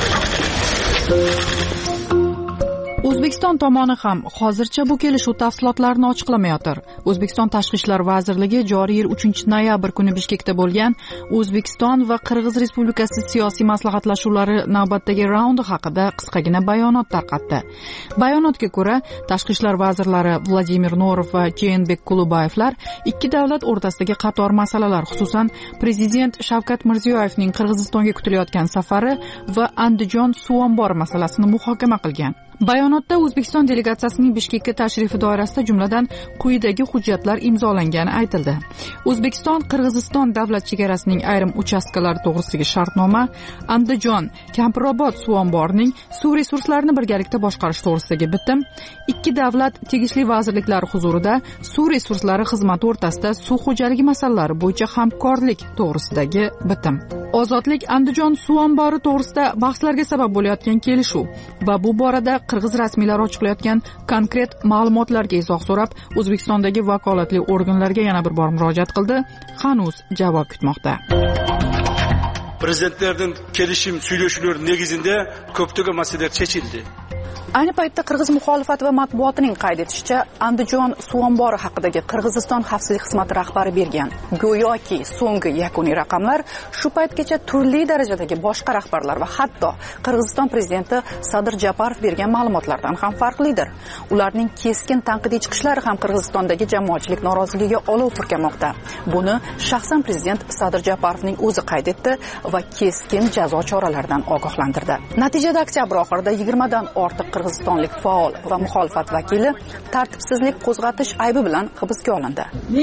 Speaker 7: O'zbekiston tomoni ham hozircha bu kelishuv tafsilotlarini ochiqlamayotir. O'zbekiston Tashqi ishlar vazirligi joriy yil 3-noyabr kuni Bishkekda bo'lgan O'zbekiston va Qirg'iz Respublikasi siyosiy maslahatlashuvlari navbatdagi raundi haqida qisqagina bayonot tarqatdi. Bayonotga ko'ra, Tashqi ishlar vazirlari Vladimir Norov va Jeenbek Kulubayevlar ikki davlat o'rtasidagi qator masalalar, xususan prezident Shavkat Mirziyoyevning Qirg'izistonga kutilayotgan safari va Andijon suv ombori masalasini muhokama qilgan. Bayonotda O'zbekiston delegatsiyasining Bishkekka tashrifi doirasida jumladan quyidagi hujjatlar imzolangani aytildi. O'zbekiston Qirg'iziston davlat chegarasining ayrim uchastkalari to'g'risidagi shartnoma, Andijon Kampirobod suv omborining suv resurslarini birgalikda boshqarish to'g'risidagi bitim, ikki davlat tegishli vazirliklari huzurida suv resurslari xizmati o'rtasida suv xo'jaligi masalalari bo'yicha hamkorlik to'g'risidagi bitim. Ozodlik Andijon suv ombori to'g'risida bahslarga sabab bo'layotgan kelishuv va bu borada Qirg'iz rasmiylari ochiqlayotgan konkret ma'lumotlarga izoh so'rab, O'zbekistondagi vakolatli organlarga yana bir bor murojaat qildi. Hanuz javob kutmoqda.
Speaker 21: Prezidentlarning kelishim suylashuvlari negizida ko'ptagan masalalar chechildi.
Speaker 7: Ayni paytda Qirg'iz muxolifati va matbuotining qayd etishicha, Andijon suv ombori haqidagi Qirg'iziston xavfsizlik xizmati rahbari bergan go'yoki so'nggi yakuniy raqamlar shu paytgacha turli darajadagi boshqa rahbarlar va hatto Qirg'iziston prezidenti Sadir Japarov bergan ma'lumotlardan ham farqlidir. Ularning keskin tanqidiy chiqishlari ham Qirg'izistondagi jamoatchilik noroziligiga olov purkamoqda. Buni shaxsan prezident Sadir Japarovning o'zi qayd etdi va keskin jazo choralaridan ogohlantirdi. Natijada oktyabr oxirida 20 dan ortiq qirg'izistonlik faol va muxolifat vakili tartibsizlik qo'zg'atish aybi bilan hibsga olindi.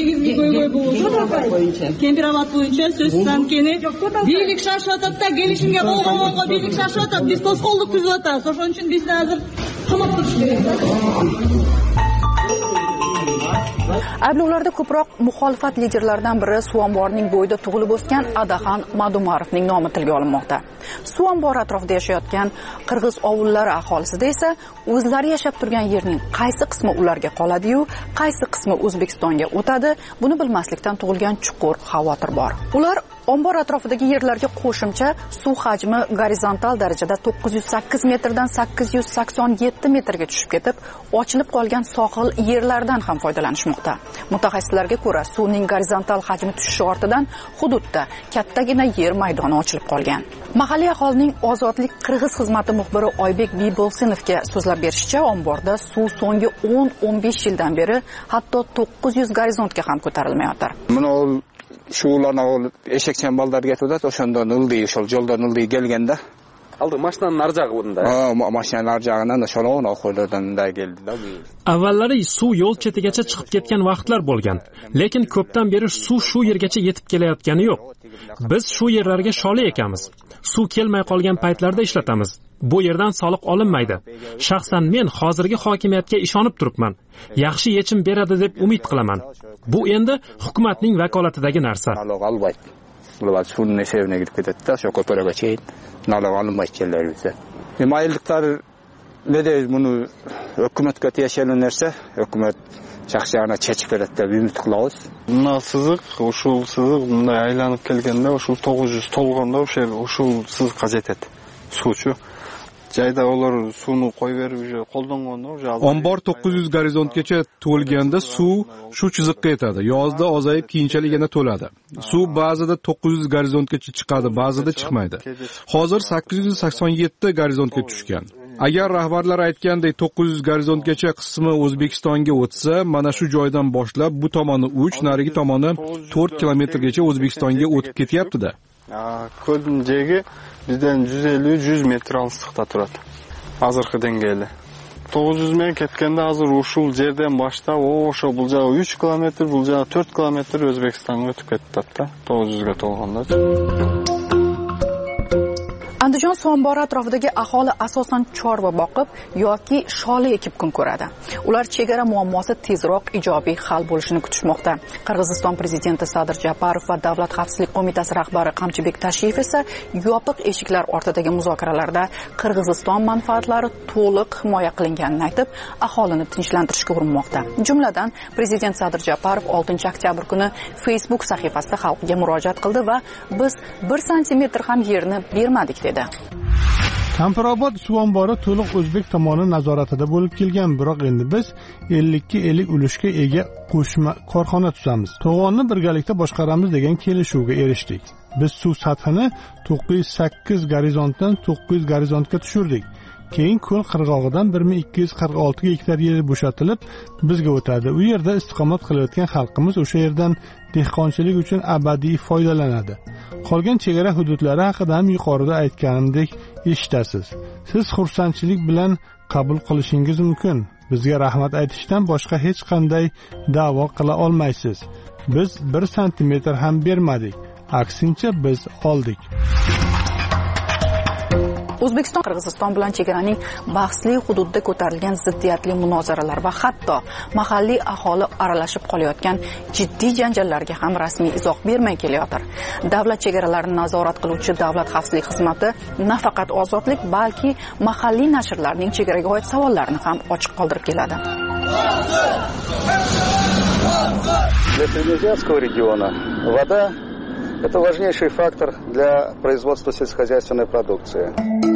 Speaker 22: Temperament bo'yicha so'zdan keyin birlik shashotda kelishimga bo'lganlarga birlik shashotda biz to'sqinlik kuzatamiz. O'shaning uchun bizni hozir qamab turish kerak.
Speaker 7: Ayblovlarda ko'proq muxolifat liderlaridan biri suv omborining bo'yida tug'ilib o'sgan Adaxon Madumarovning nomi tilga olinmoqda. Suv ombori atrofida yashayotgan qirg'iz ovullari aholisida esa o'zlari yashab turgan yerning qaysi qismi ularga qoladi-yu, qaysi qismi O'zbekistonga o'tadi, buni bilmaslikdan tug'ilgan chuqur xavotir bor. Ular ombor atrofidagi yerlarga qo'shimcha suv hajmi gorizontal darajada 908 metrdan 887 metrga tushib ketib, ochilib qolgan sohil yerlardan ham foydalanishmoqda. Mutaxassislarga ko'ra, suvning gorizontal hajmi tushishi ortidan hududda kattagina yer maydoni ochilib qolgan. Mahalliy aholining Ozodlik Qirg'iz xizmati muxbiri Oybek Bibolsinovga so'zlab berishicha, omborda suv so'nggi 10-15 yildan beri hatto 900 gorizontga ham ko'tarilmayotir.
Speaker 23: Shularni eshakchan ballar getdi, o'shanda nildi, o'shal yo'lda nildi kelganda
Speaker 4: Aldı maşinanın arjağı bunda.
Speaker 8: Maşinanın arjağından da şolog'un oqo'lardan da keldi-da bu.
Speaker 3: Avvallari suv yo'l chetigacha chiqib ketgan vaqtlar bo'lgan, lekin ko'pdan beri suv shu yergacha yetib kelayotgani yo'q. Biz shu yerlarga sholi ekamiz. Suv kelmay qolgan paytlarda ishlatamiz. Bu yerdan soliq olinmaydi. Shaxsan men hozirgi hokimiyatga ishonib turibman. Yaxshi yechim beradi deb umid qilaman. Bu endi hukumatning vakolatidagi narsa.
Speaker 8: Bular şunun sevine gidip ketdi, şu ko'paraga cheyin naloq olinmay keladi bizga. Mayilliklar ne deyiz bunu hukumatga tegishli narsa, hukumat shaxsiyana chechib beradi deb umid qilamiz.
Speaker 23: Bundan siziq, uşul siziq bunday aylanib kelganda, uşul 900 to'lganda o'sha uşul siziq qajetadi. Suvchi Jayda ular suvni qo'yib berib qo'ldanganda
Speaker 2: ombor 900 gorizontgacha to'lganda suv shu chiziqqa yetadi. Yozda ozayib keyinchalik yana to'ladi. Suv ba'zida 900 gorizontgacha chiqadi, ba'zida chiqmaydi. Hozir 887 gorizontga tushgan. Agar rahbarlar aytgandek 900 gorizontgacha qismi O'zbekistonga o'tsa, mana shu joydan boshlab bu tomoni 3, narigi tomoni 4 kilometrgacha O'zbekistonga o'tib ketyapti-da.
Speaker 23: Ko'lning jegi bizdan 150-100 metr alışlıqda turadi. Hozirgi dengeli. 900 men ketganda hozir uşul yerdan boshlab o'sha bu joy 3 kilometr, bu joy 4 kilometr O'zbekistonga o'tib ketdi-da. 900 ga to'lganda.
Speaker 7: Andijon suv ombori atrofidagi aholi asosan chorva boqib yoki sholi ekib kun ko'radi. Ular chegara muammosi tezroq ijobiy hal bo'lishini kutishmoqda. Qirg'iziston prezidenti Sadir Japarov va Davlat xavfsizlik qo'mitasi rahbari Qamchibek Tashiyev esa yopiq eshiklar ortidagi muzokaralarda Qirg'iziston manfaatlari to'liq himoya qilinganini aytib, aholini tinchlantirishga urinmoqda. Jumladan, prezident Sadir Japarov 6-oktyabr kuni Facebook sahifasida xalqqa murojaat qildi va biz 1 santimetr ham yerni bermadik dedi.
Speaker 5: Kampirobod suv ombori to'liq o'zbek tomoni nazoratida bo'lib kelgan, biroq endi biz 50-50 ulushga ega qo'shma korxona tuzamiz. To'g'onni birgalikda boshqaramiz degan kelishuvga erishdik. Biz suv sathini 908 gorizontdan 900 gorizontga tushirdik. Keyin ko'l qirg'og'idan 1246 gektar yer bo'shatilib bizga o'tadi. U yerda istiqomat qilayotgan xalqimiz o'sha yerdan dehqonchilik uchun abadiy foydalanadi. Qolgan chegara hududlari haqida ham yuqorida aytganimdek eshitasiz. Siz xursandchilik bilan qabul qilishingiz mumkin. Bizga rahmat aytishdan boshqa hech qanday da'vo qila olmaysiz. Biz 1 santimetr ham bermadik. Aksincha biz oldik.
Speaker 7: O'zbekiston Qirg'iziston bilan chegaraning bahsli hududda ko'tarilgan ziddiyatli munozaralar va hatto mahalliy aholi aralashib qolayotgan jiddiy janjallarga ham rasmiy izoh bermay kelayotir. Davlat chegaralarini nazorat qiluvchi Davlat xavfsizlik xizmati nafaqat ozodlik, balki mahalliy nashrlarning chegaraga oid savollarini ham ochiq qoldirib keladi.
Speaker 24: Для Среднеазиатского региона вода – это важнейший фактор для производства сельскохозяйственной продукции.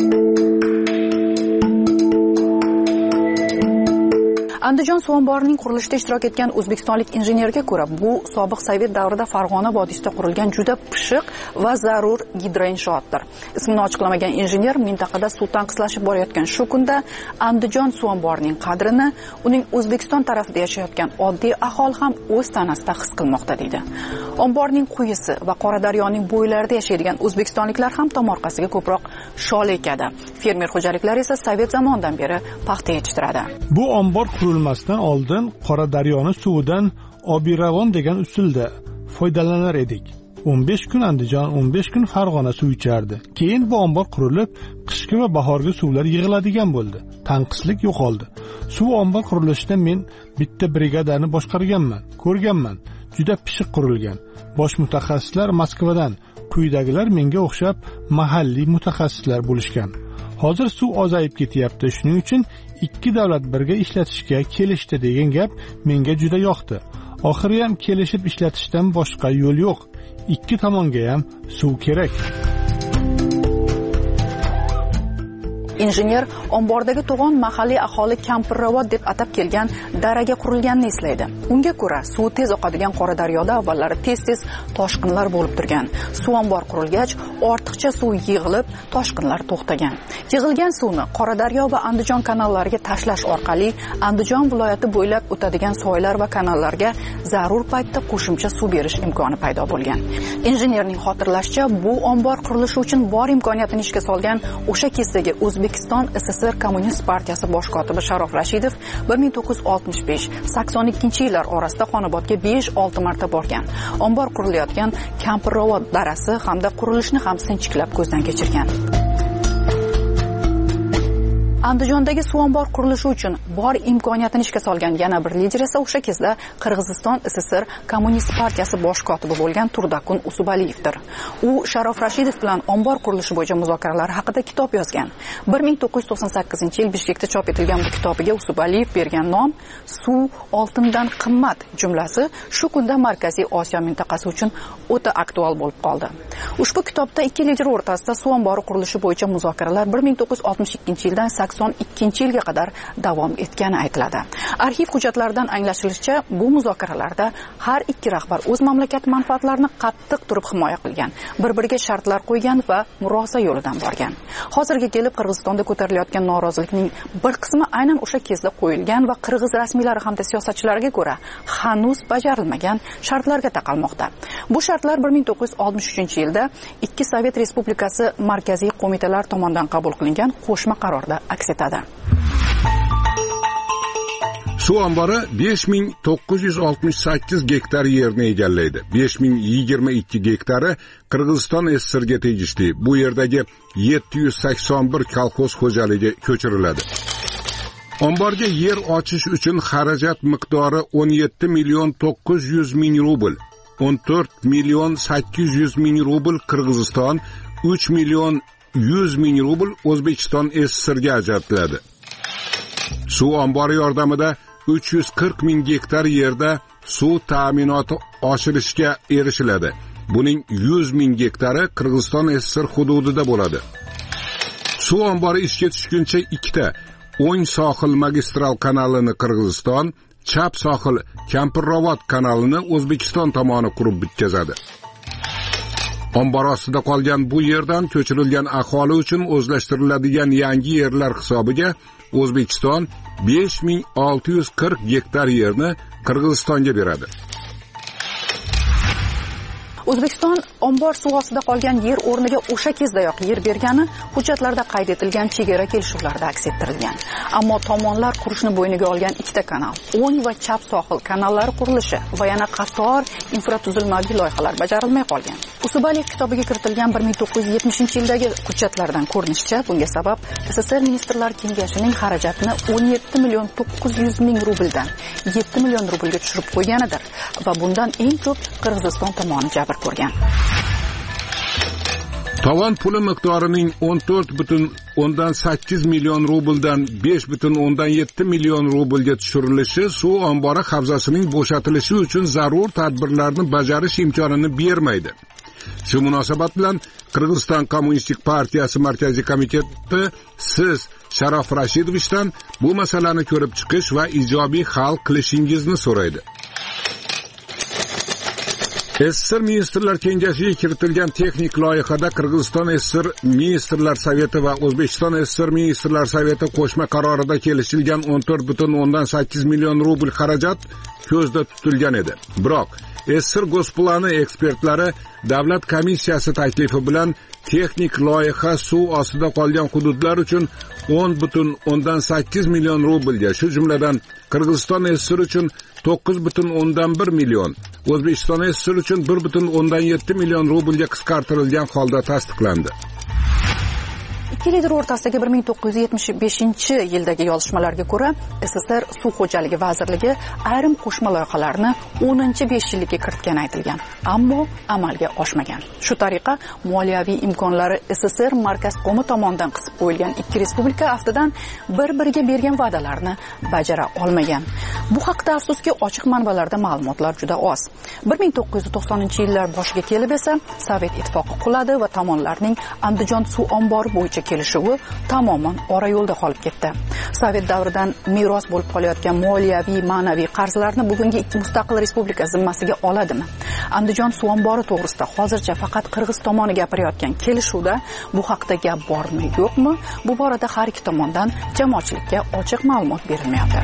Speaker 7: Andijon suv omborining qurilishida ishtirok etgan o'zbekistonlik injenerga ko'ra, bu sobiq Sovet davrida Farg'ona vodiysida qurilgan juda pishiq va zarur gidroinshootdir. Ismini ochiqlamagan injener mintaqada suv tanqislashib borayotgan shu kunda Andijon suv omborining qadrini uning O'zbekiston tarafida yashayotgan oddiy aholi ham o'z tanasida his qilmoqda deydi. Omborning quyisi va Qoradaryoning bo'ylarida yashaydigan o'zbekistonliklar ham tomorqasiga ko'proq shol ekadi. Fermer xo'jaliklari esa Sovet zamonidan beri paxta yetishtiradi.
Speaker 5: Bu ombor qurilmasdan oldin Qoradaryoning suvidan obiravon degan usulda foydalanar edik. 15 kun Andijon, 15 kun Farg'ona suv ichardi. Keyin bu ombor qurilib, qishki va bahorgi suvlar yig'iladigan bo'ldi. Tanqislik yo'qoldi. Suv ombor qurilishida men bitta brigadani boshqarganman, ko'rganman. Juda pishiq qurilgan. Bosh mutaxassislar Moskvadan, quyidagilar menga o'xshab mahalliy mutaxassislar bo'lishgan. Hozir suv ozayib ketyapti. Shuning uchun ikki davlat birga ishlatishga kelishdi degan gap menga juda yoqdi. Oxiri ham kelishib ishlatishdan boshqa yo'l yo'q. Ikki tomonga ham suv kerak.
Speaker 7: Injener ombordagi to'g'on mahalliy aholi Kampirravot deb atab kelgan daraga qurilganini eslaydi. Unga ko'ra, suv tez oqadigan Qoradaryoda avvallari tez-tez toshqinlar bo'lib turgan. Suv ombor qurilgach, ortiqcha suv yig'ilib, toshqinlar to'xtagan. Yig'ilgan suvni Qoradaryo va Andijon kanallariga tashlash orqali Andijon viloyati bo'ylab o'tadigan soylar va kanallarga zarur paytda qo'shimcha suv berish imkoni paydo bo'lgan. Injenerning xotirlashicha, bu ombor qurilishi uchun bor imkoniyatini ishga solgan o'sha kezdagi O'zbekiston SSR Kommunist partiyasi bosh kotibi Sharof Rashidov 1965-82 orasida Xonobodga 5-6 marta borgan. Ombor qurilayotgan Kampirravot darasi hamda qurilishni ham sinchiklab ko'zdan kechirgan. Andijondagi suv ombor qurilishi uchun bor imkoniyatini ishga solgan yana bir lider esa o'sha kezda Qirg'iziston SSR Kommunist partiyasi bosh kotibi bo'lgan Turdakun Usubaliyevdir. U Sharof Rashidov bilan ombor qurilishi bo'yicha muzokaralar haqida kitob yozgan. 1998-yil Bishkekda chop etilgan bu kitobiga Usubaliyev bergan nom "Suv oltindan qimmat" jumlasi shu kunda Markaziy Osiyo mintaqasi uchun o'ta aktual bo'lib qoldi. Ushbu kitobda ikki lider o'rtasida suv ombori qurilishi bo'yicha muzokaralar 1962-yildan 1982-yilga qadar davom etgani aytiladi. Arxiv hujjatlaridan anglashilishicha, bu muzokaralarda har ikki rahbar o'z mamlakat manfaatlarini qattiq turib himoya qilgan, bir-biriga shartlar qo'ygan va murosa yo'lidan borgan. Hozirga kelib Qirg'izistonda ko'tarilayotgan norozilikning bir qismi aynan o'sha kezda qo'yilgan va qirg'iz rasmiylari hamda siyosatchilariga ko'ra hanuz bajarilmagan shartlarga taqalmoqda. Bu shartlar 1963-yilda ikki Sovet Respublikasi markaziy qo'mitalari tomonidan qabul qilingan qo'shma qarorda aks etadi.
Speaker 4: Suv ombori 5968 gektar yerni egallaydi. 5022 gektari Qirg'iziston SSRga tegishli. Bu yerdagi 781 kolxoz xo'jaligi ko'chiriladi. Omborga yer ochish uchun xarajat miqdori 17 million 900 ming rubl, 14 million 800 ming rubl Qirg'iziston, 3 million 100 ming rubl O'zbekiston SSRga ajratiladi. Suv ombori yordamida 340 ming gektar yerda suv ta'minoti oshirishga erishiladi. Buning 100 ming gektari Qirg'iziston SSR hududida bo'ladi. Suv ombori ishga tushguncha ikkita o'ng sohil magistral kanalini Qirg'iziston, chap sohil Kampirravot kanalini O'zbekiston tomoni qurib bitkazadi. Ombor ostida qolgan bu yerdan ko'chirilgan aholi uchun o'zlashtiriladigan yangi yerlar hisobiga O'zbekiston 5640 gektar yerni Qirg'izistonga beradi.
Speaker 7: O'zbekiston ombor suv ostida qolgan yer o'rniga o'sha kezdayoq yer bergani hujjatlarda qayd etilgan chegara kelishuvlarida aks ettirilgan. Ammo tomonlar qurishni bo'yniga olgan ikkita kanal, o'ng va chap sohil kanallari qurilishi va yana qator infratuzilmaviy loyihalar bajarilmay qolgan. Usubaliyev kitobiga kiritilgan 1970-yildagi hujjatlardan ko'rinishicha, bunga sabab SSR Ministrlar Kengashining xarajatini 17 million 900 ming rubldan 7 million rublga tushirib qo'yganidir va bundan eng ko'p Qirg'iziston tomoni jabr ko'rgan.
Speaker 4: Tovon puli miqdorining 14,8 million rubldan 5,7 million rublga tushirilishi suv ombori havzasining bo'shatilishi uchun zarur tadbirlarni bajarish imkonini bermaydi. Shu munosabat bilan Qirg'iziston Kommunistik partiyasi markaziy komiteti siz Sharof Rashidovdan bu masalani ko'rib chiqish va ijobiy hal qilishingizni so'raydi. SSR Ministrlar Kengashiga kiritilgan texnik loyihada Qirg'iziston SSR Ministrlar Совeti va O'zbekiston SSR Ministrlar Совeti qo'shma qarorida kelishilgan 14,8 million rubl xarajat ko'zda tutilgan edi. Biroq SSR Госплani ekspertlari davlat komissiyasi taklifi bilan texnik loyiha suv ostida qolgan hududlar uchun 10,8 million rublga, shu jumladan Qirg'iziston SSR uchun 9,1 million, O'zbekiston SSR uchun 1,7 million rublga qisqartirilgan holda tasdiqlandi.
Speaker 7: Ikki lider o'rtasidagi 1975-yildagi yozishmalarga ko'ra, SSR Suv xo'jaligi vazirligi ayrim qo'shma loyihalarni 10-5 yillikka kiritgani aytilgan, ammo amalga oshmagan. Shu tariqa moliyaviy imkonlari SSR markaz qo'mi tomonidan qisib qo'yilgan ikki respublika aftidan bir-biriga bergan va'dalarni bajara olmagan. Bu haqda afsuski ochiq manbalarda ma'lumotlar juda oz. 1990-yillar boshiga kelib esa Sovet ittifoqi quladi va tomonlarning Andijon suv ombori bo'yicha kelishuvi tamoman ora yo'lda qolib ketdi. Sovet davridan meros bo'lib qolayotgan moliyaviy, ma'naviy qarzlarni bugungi ikki mustaqil respublika zimmasiga oladimi? Andijon suv ombori to'g'risida hozircha faqat Qirg'iz tomoni gapirayotgan kelishuvda bu haqda gap bormi, yo'qmi? Bu borada har ikki tomondan jamoatchilikka ochiq ma'lumot berilmayapti.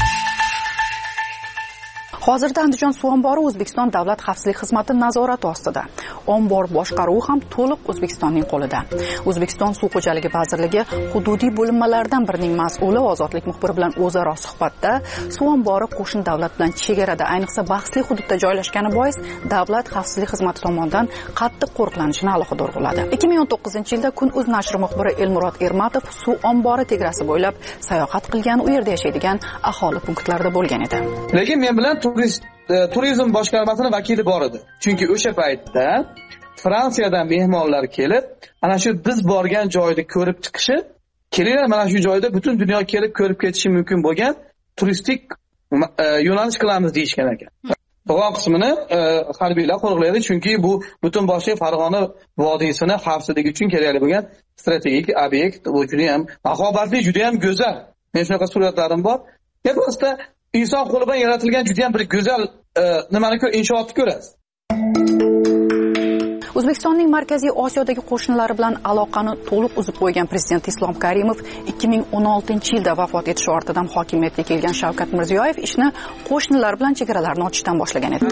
Speaker 7: Hozirda Andijon suv ombori O'zbekiston Davlat xavfsizlik xizmati nazorati ostida. Ombor boshqaruvi ham to'liq O'zbekistonning qo'lida. O'zbekiston suv xo'jaligi vazirligi hududiy bo'linmalaridan birining mas'uli Ozodlik muxbiri bilan o'zaro suhbatda suv ombori qo'shni davlat bilan chegarada, ayniqsa bahsli hududda joylashgani bois davlat xavfsizlik xizmati tomonidan qattiq qo'riqlanishini alohida urg'uladi. 2019-yilda Kun.uz nashri muxbiri Elmurod Ermatov suv ombori tegrasi bo'ylab sayohat qilgan, u yerda yashaydigan aholi punktlarida bo'lgan edi.
Speaker 9: Lekin men bilan turizm boshqarmasining vakili bor edi. Chunki o'sha paytda Fransiyadan mehmonlar kelib, ana shu biz borgan joyni ko'rib chiqishi, kelinglar mana shu joyda butun dunyo kelib ko'rib ketishi mumkin bo'lgan turistik yo'nalish qilamiz deyishgan ekan. Qolgan qismini harbiylar qo'riqlaydi, chunki bu butun boshli Farg'ona vodiysini xavfsizligi uchun kerakli bo'lgan strategik obyekt, bu juda ham mahobatli, juda ham go'zal. Men shunaqa suratlarim bor. Просто inson qo'li bilan yaratilgan juda ham bir go'zal inshootni ko'rasiz.
Speaker 7: O'zbekistonning Markaziy Osiyodagi qo'shnilari bilan aloqani to'liq uzib qo'ygan prezident Islom Karimov 2016-yilda vafot etishi ortidan hokimiyatga kelgan Shavkat Mirziyoyev ishni qo'shnilar bilan chegaralarni ochishdan boshlagan edi.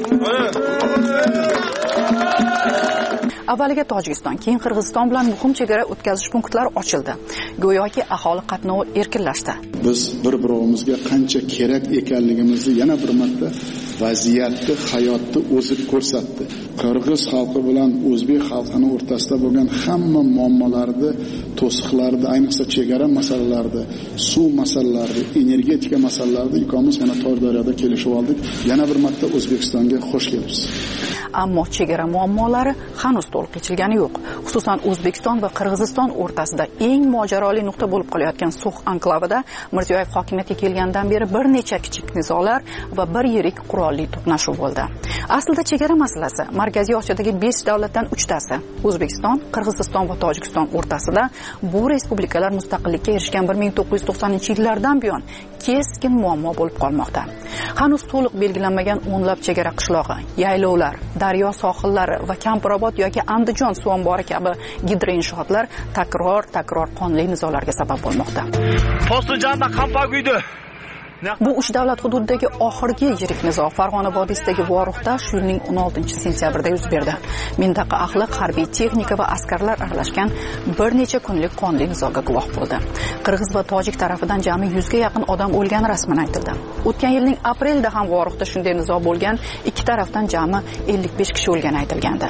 Speaker 7: Avvaliga Tojikiston, keyin Qirg'iziston bilan muhim chegara o'tkazish punktlari ochildi. Go'yoki aholi qatnovi erkinlashdi.
Speaker 10: Biz bir-birimizga qancha kerak ekanligimizni yana bir marta vaziyatni, hayotni o'zi ko'rsatdi. Qirg'iz xalqi bilan o'zbek xalqining o'rtasida bo'lgan hamma muammolarni, to'siqlarni, ayniqsa chegara masalalarida, suv masalalarida, energetika masalalarida ikkomiz mana Tordaryoda kelishib oldik. Yana bir marta O'zbekistonga xush kelibsiz.
Speaker 7: Ammo chegara muammolari hanuz to'liq yechilgani yo'q. Xususan O'zbekiston va Qirg'iziston o'rtasida eng mojaroli nuqta bo'lib qolayotgan So'x anklavida Mirziyoyev hokimiyatga kelgandan beri bir necha kichik nizolar va bir yirik qurolli to'qnashuv bo'ldi. Aslida chegara masalasi Markaziy Osiyodagi 5 davlatdan 3tasi, O'zbekiston, Qirg'iziston va Tojikiston o'rtasida bu respublikalar mustaqillikka erishgan 1990-yillardan buyon keskin muammo bo'lib qolmoqda. Hanuz to'liq belgilanmagan o'nlab chegara qishlog'i, yaylovlar, daryo sohillari va Kampirobod yoki Andijon suv ombori kabi gidroinshootlar takror qonli nizolarga sabab bo'lmoqda.
Speaker 12: Postojanda qampaq uydi.
Speaker 7: Bu 3 davlat hududidagi oxirgi yirik nizo Farg'ona vodiysidagi Voruxda shu yilning 16-sentyabrida yuz berdi. Mintaqa ahli harbiy texnika va askarlar aralashgan bir necha kunlik qonli nizoga guvoh bo'ldi. Qirg'iz va tojik tarafidan jami 100 ga yaqin odam o'lgani rasman aytildi. O'tgan yilning aprelida ham Voruxda shunday nizo bo'lgan, ikki tarafdan jami 55 kishi o'lgani aytilgandi.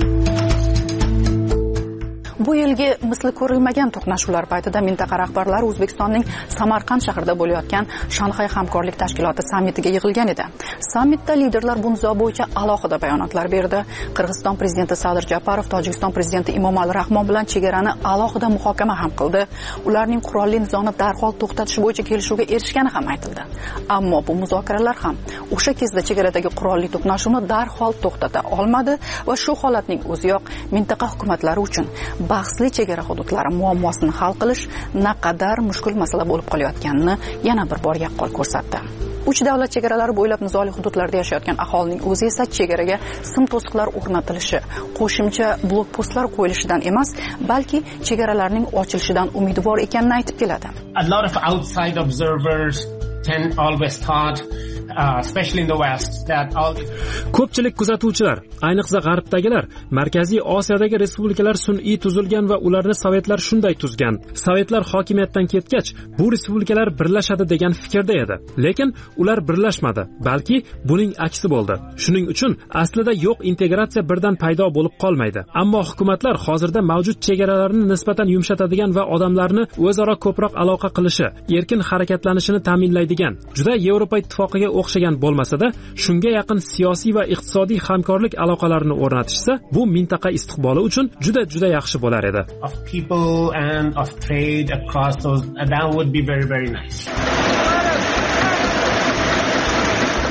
Speaker 7: Bu yilgi misli ko'rilmagan to'qnashuvlar paytida mintaqa rahbarlari O'zbekistonning Samarqand shahrida bo'layotgan Shanxay hamkorlik tashkiloti sammitiga yig'ilgan edi. Sammitda liderlar bu nizo bo'yicha alohida bayonotlar berdi. Qirg'iziston prezidenti Sadir Japarov Tojikiston prezidenti Emomali Rahmon bilan chegarani alohida muhokama ham qildi. Ularning qurolli nizoni darhol to'xtatish bo'yicha kelishuvga erishgani ham aytildi. Ammo bu muzokaralar ham o'sha kezda chegaradagi qurolli to'qnashuvni darhol to'xtata olmadi va shu holatning o'ziyoq mintaqa hukumatlari uchun bahsli chegara hududlari muammosini hal qilish naqadar mushkul masala bo'lib qolayotganini yana bir bor yaqqol ko'rsatdi. 3 davlat chegaralari bo'ylab nizoli hududlarda yashayotgan aholining o'zi esa chegaraga sim to'siqlar o'rnatilishi, qo'shimcha blokpostlar qo'yilishidan emas, balki chegaralarning ochilishidan umidvor ekanini aytib keladi.
Speaker 13: A lot of outside observers tend always thought especially in the west that all
Speaker 3: ko'pchilik kuzatuvchilar, ayniqsa g'arbdagilar, Markaziy Osiyodagi respublikalar sun'iy tuzilgan va ularni sovetlar shunday tuzgan. Sovetlar hokimiyatdan ketgach, bu respublikalar birlashadi degan fikrda edi. Lekin ular birlashmadi, balki buning aksi bo'ldi. Shuning uchun aslida yo'q integratsiya birdan paydo bo'lib qolmaydi. Ammo hukumatlar hozirda mavjud chegaralarni nisbatan yumshatadigan va odamlarni o'zaro ko'proq aloqa qilishi, erkin harakatlanishini ta'minlaydigan, juda Yevropa ittifoqiga o'xshagan bo'lmasa-da, shunga yaqin siyosiy va iqtisodiy hamkorlik aloqalarini o'rnatishsa, bu mintaqa istiqboli uchun juda yaxshi bo'lar edi.
Speaker 13: Of people and of trade across those, that would be very nice.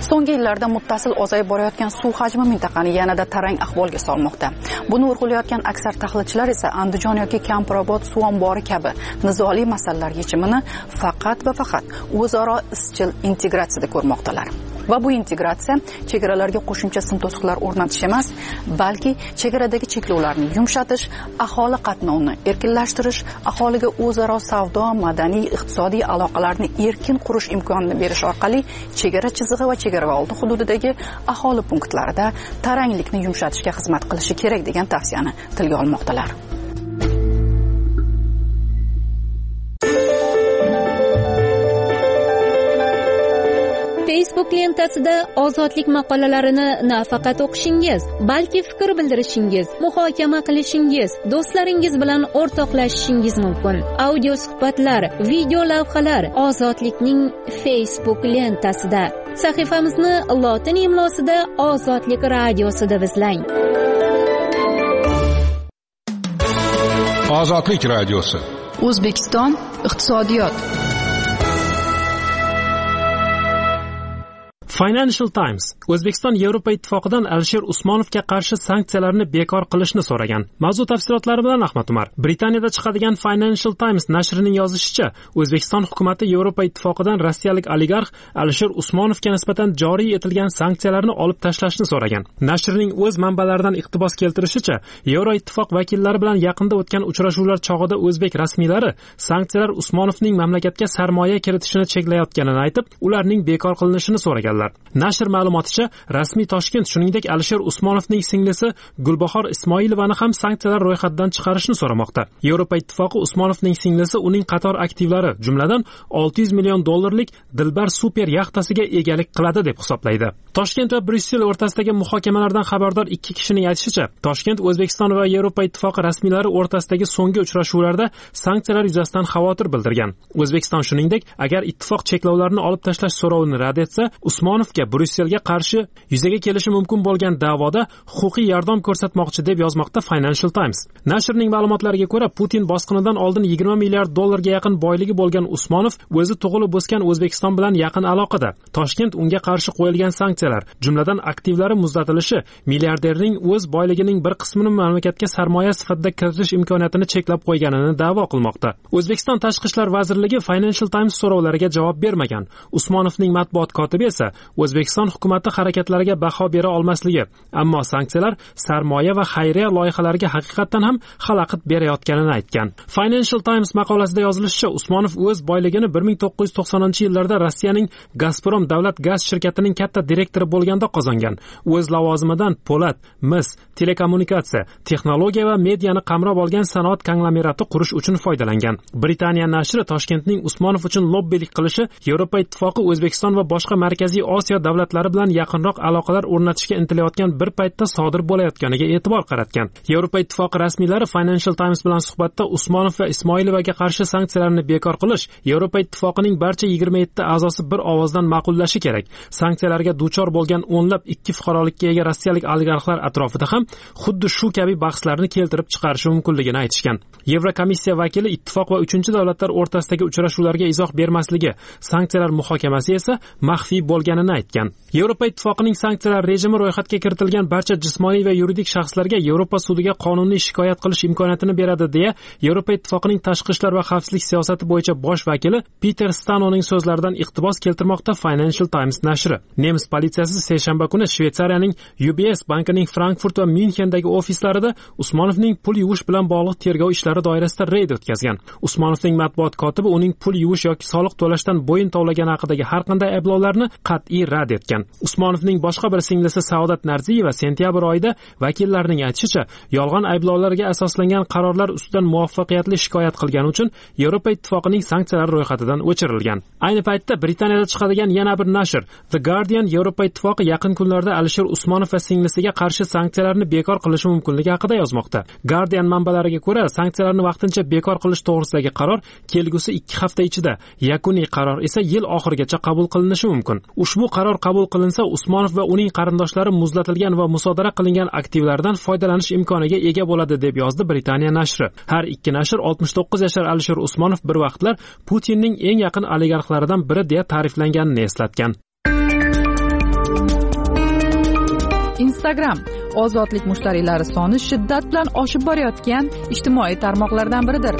Speaker 7: So'nggi yillarda muttasil ozayib borayotgan suv hajmi mintaqani yanada tarang ahvolga solmoqda. Buni urg'ulayotgan aksar tahlilchilar esa Andijon yoki Kampirobod suv ombori kabi nizoli masalalar yechimini faqat va faqat o'zaro izchil integratsiyada ko'rmoqdalar. Va bu integratsiya chegaralarga qo'shimcha sim to'siqlar o'rnatish emas, balki chegaradagi cheklovlarni yumshatish, aholi qatnovini erkinlashtirish, aholiga o'zaro savdo, madaniy, iqtisodiy aloqalarni erkin qurish imkonini berish orqali chegara chizig'i va chegaraoldi hududidagi aholi punktlarida taranglikni yumshatishga xizmat qilishi kerak degan tavsiyani tilga olmoqdalar.
Speaker 19: Facebook lentasida ozodlik maqolalarini nafaqat o'qishingiz, balki fikr bildirishingiz, muhokama qilishingiz, do'stlaringiz bilan o'rtoqlashishingiz mumkin. Audio suhbatlar, video lavhalar ozodlikning Facebook lentasida. Sahifamizni lotin imlosida Ozodlik radiosida izlang.
Speaker 4: Ozodlik radiosi.
Speaker 7: O'zbekiston iqtisodiyot.
Speaker 3: Financial Times O'zbekiston Yevropa Ittifoqidan Alisher Usmonovga qarshi sanksiyalarni bekor qilishni so'ragan. Mavzu tafsilotlari bilan Ahmad Umar. Britaniyada chiqadigan Financial Times nashrining yozishicha, O'zbekiston hukumatı Yevropa Ittifoqidan rossiyalik oligarx Alisher Usmonovga nisbatan joriy etilgan sanksiyalarni olib tashlashni so'ragan. Nashrning o'z manbalaridan iqtibos keltirishicha, Yevropa Ittifoq vakillari bilan yaqinda o'tgan uchrashuvlar chog'ida o'zbek rasmiylari sanksiyalar Usmonovning mamlakatga sarmoya kiritishini cheklayotganini aytib, ularning bekor qilinishini so'raganlar. Nashr ma'lumoticha, rasmiy Toshkent shuningdek Alisher Usmonovning singlisi Gulbahor Ismoilovani ham sanksiyalar ro'yxatidan chiqarishni so'ramoqda. Yevropa Ittifoqi Usmonovning singlisi uning qator aktivlari, jumladan 600 million dollarlik Dilbar super yaxtasiga egalik qiladi deb hisoblaydi. Toshkent va Bryussel o'rtasidagi muhokamalardan xabardor ikki kishining aytishicha, Toshkent O'zbekiston va Yevropa Ittifoqi rasmiylari o'rtasidagi so'nggi uchrashuvlarda sanksiyalar yuzasidan xavotir bildirgan. O'zbekiston shuningdek, agar ittifoq cheklovlarni olib tashlash so'rovini rad etsa, Usmonovga Bryusselga qarshi yuzaga kelishi mumkin bo'lgan da'voda huquqiy yordam ko'rsatmoqchi deb yozmoqda Financial Times. Nashrning ma'lumotlariga ko'ra, Putin bosqinidan oldin 20 milliard dollarga yaqin boyligi bo'lgan Usmonov o'zi tug'ilib o'sgan O'zbekiston bilan yaqin aloqada. Toshkent unga qarshi qo'yilgan sanksiyalar, jumladan aktivlari muzlatilishi, milliarderning o'z boyligining bir qismini mamlakatga sarmoya sifatida kiritish imkoniyatini cheklab qo'yganini da'vo qilmoqda. O'zbekiston Tashqi ishlar vazirligi Financial Times so'rovlariga javob bermagan. Usmonovning matbuot kotibi esa O'zbekiston hukumati harakatlariga baho bera olmasligi, ammo sanksiyalar sarmoya va xayriya loyihalariga haqiqatan ham xalaqit berayotganini aytgan. Financial Times maqolasida yozilishicha, Usmonov o'z boyligini 1990-yillarda Rossiyaning Gazprom davlat gaz shirkatining katta direktori bo'lganda qozongan. O'z lavozimidan po'lat, mis, telekommunikatsiya, texnologiya va mediani qamrab olgan sanoat konglomerati qurish uchun foydalangan. Britaniya nashri Toshkentning Usmonov uchun lobbilik qilishi Yevropa Ittifoqi O'zbekiston va boshqa Markaziy Osiyo davlatlari bilan yaqinroq aloqalar o'rnatishga intilayotgan bir paytda sodir bo'layotganiga e'tibor qaratgan. Yevropa Ittifoqi rasmiylari Financial Times bilan suhbatda Usmonov va Ismoilovaga qarshi sanksiyalarni bekor qilish Yevropa Ittifoqining barcha 27 a'zosi bir ovozdan ma'qullashi kerak. Sanksiyalarga duchor bo'lgan o'nlab ikki fuqarolikka ega rossiyalik oligarxlar atrofida ham xuddi shu kabi bahslarni keltirib chiqarishi mumkinligini aytishgan. Yevrokomissiya vakili ittifoq va 3-davlatlar o'rtasidagi uchrashuvlarga izoh bermasligi, sanksiyalar muhokamasi esa maxfiy bo'lganini aytgan. Yevropa Ittifoqining sanksiyalar rejimi ro'yxatga kiritilgan barcha jismoniy va yuridik shaxslarga Yevropa sudiga qonuniy shikoyat qilish imkoniyatini beradi deya Yevropa Ittifoqining tashqi ishlar va xavfsizlik siyosati bo'yicha bosh vakili Peter Stanoning so'zlaridan iqtibos keltirmoqda Financial Times nashri. Nemis politsiyasi seshanba kuni Shveysariyaning UBS bankining Frankfurt va Myunchendagi ofislarida Usmonovning pul yuvish bilan bog'liq tergov ishlari doirasida reyd o'tkazgan. Usmonovning matbuot kotibi uning pul yuvish yoki soliq to'lashdan bo'yin tovlagani haqidagi har qanday ayblovlarni qat'iy rad etgan. Usmonovning boshqa bir singlisi Saodat Narziyeva sentyabr oyida vakillarning aytishicha, yolg'on ayblovlarga asoslangan qarorlar ustidan muvaffaqiyatli shikoyat qilgani uchun Yevropa Ittifoqining sanksiyalar ro'yxatidan o'chirilgan. Ayni paytda Britaniyada chiqadigan yana bir nashr The Guardian Yevropa Ittifoqi yaqin kunlarda Alisher Usmonov va singlisiga qarshi sanksiyalarni bekor qilishi mumkinligi haqida yozmoqda. Guardian manbalariga ko'ra, sanksiyalarni vaqtincha bekor qilish to'g'risidagi qaror kelgusi 2 hafta ichida, yakuniy qaror esa yil oxirigacha qabul qilinishi mumkin. Ushbu qaror qabul qilinsa, Usmonov va uning qarindoshlari muzlatilgan va musodara qilingan aktivlardan foydalanish imkoniga ega bo'ladi deb yozdi Britaniya nashri. Har ikki nashr 69 yashar Alisher Usmonov bir vaqtlar Putinning eng yaqin oligarxlaridan biri deya ta'riflanganini eslatgan.
Speaker 7: Instagram ozodlik mushtariylari soni shiddat bilan oshib borayotgan ijtimoiy tarmoqlardan biridir.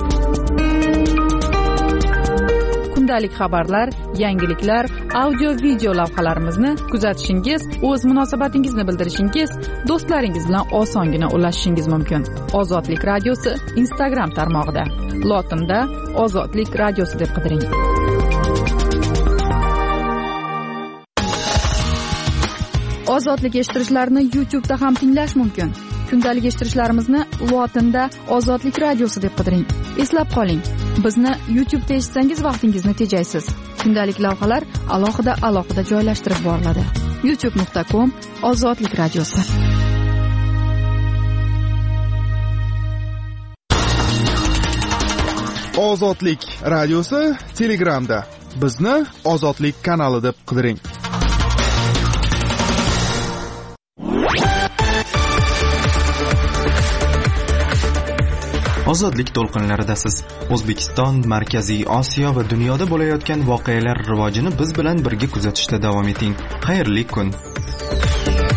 Speaker 7: Kundalik xabarlar, yangiliklar, audio video lavhalarimizni kuzatishingiz, o'z munosabatingizni bildirishingiz, do'stlaringiz bilan osongina ulashishingiz mumkin. Ozodlik radiosi Instagram tarmog'ida. Lotinda Ozodlik radiosi deb qidiring. Ozodlik eshittirishlarni YouTube'da ham tinglash mumkin. Kundalik eshittirishlarimizni lotinda Ozodlik radiosi deb qidiring. Eslab qoling, bizni YouTube'da eshitsangiz vaqtingizni tejaysiz. Kundalik lavhalar alohida joylashtirib boriladi. youtube.com Ozodlik radiosi.
Speaker 14: Ozodlik radiosi Telegramda. Bizni Ozodlik kanali deb qidiring.
Speaker 1: Ozodlik to'lqinlaridasiz. O'zbekiston, Markaziy Osiyo va dunyoda bo'layotgan voqealar rivojini biz bilan birga kuzatishda davom eting. Xayrli kun.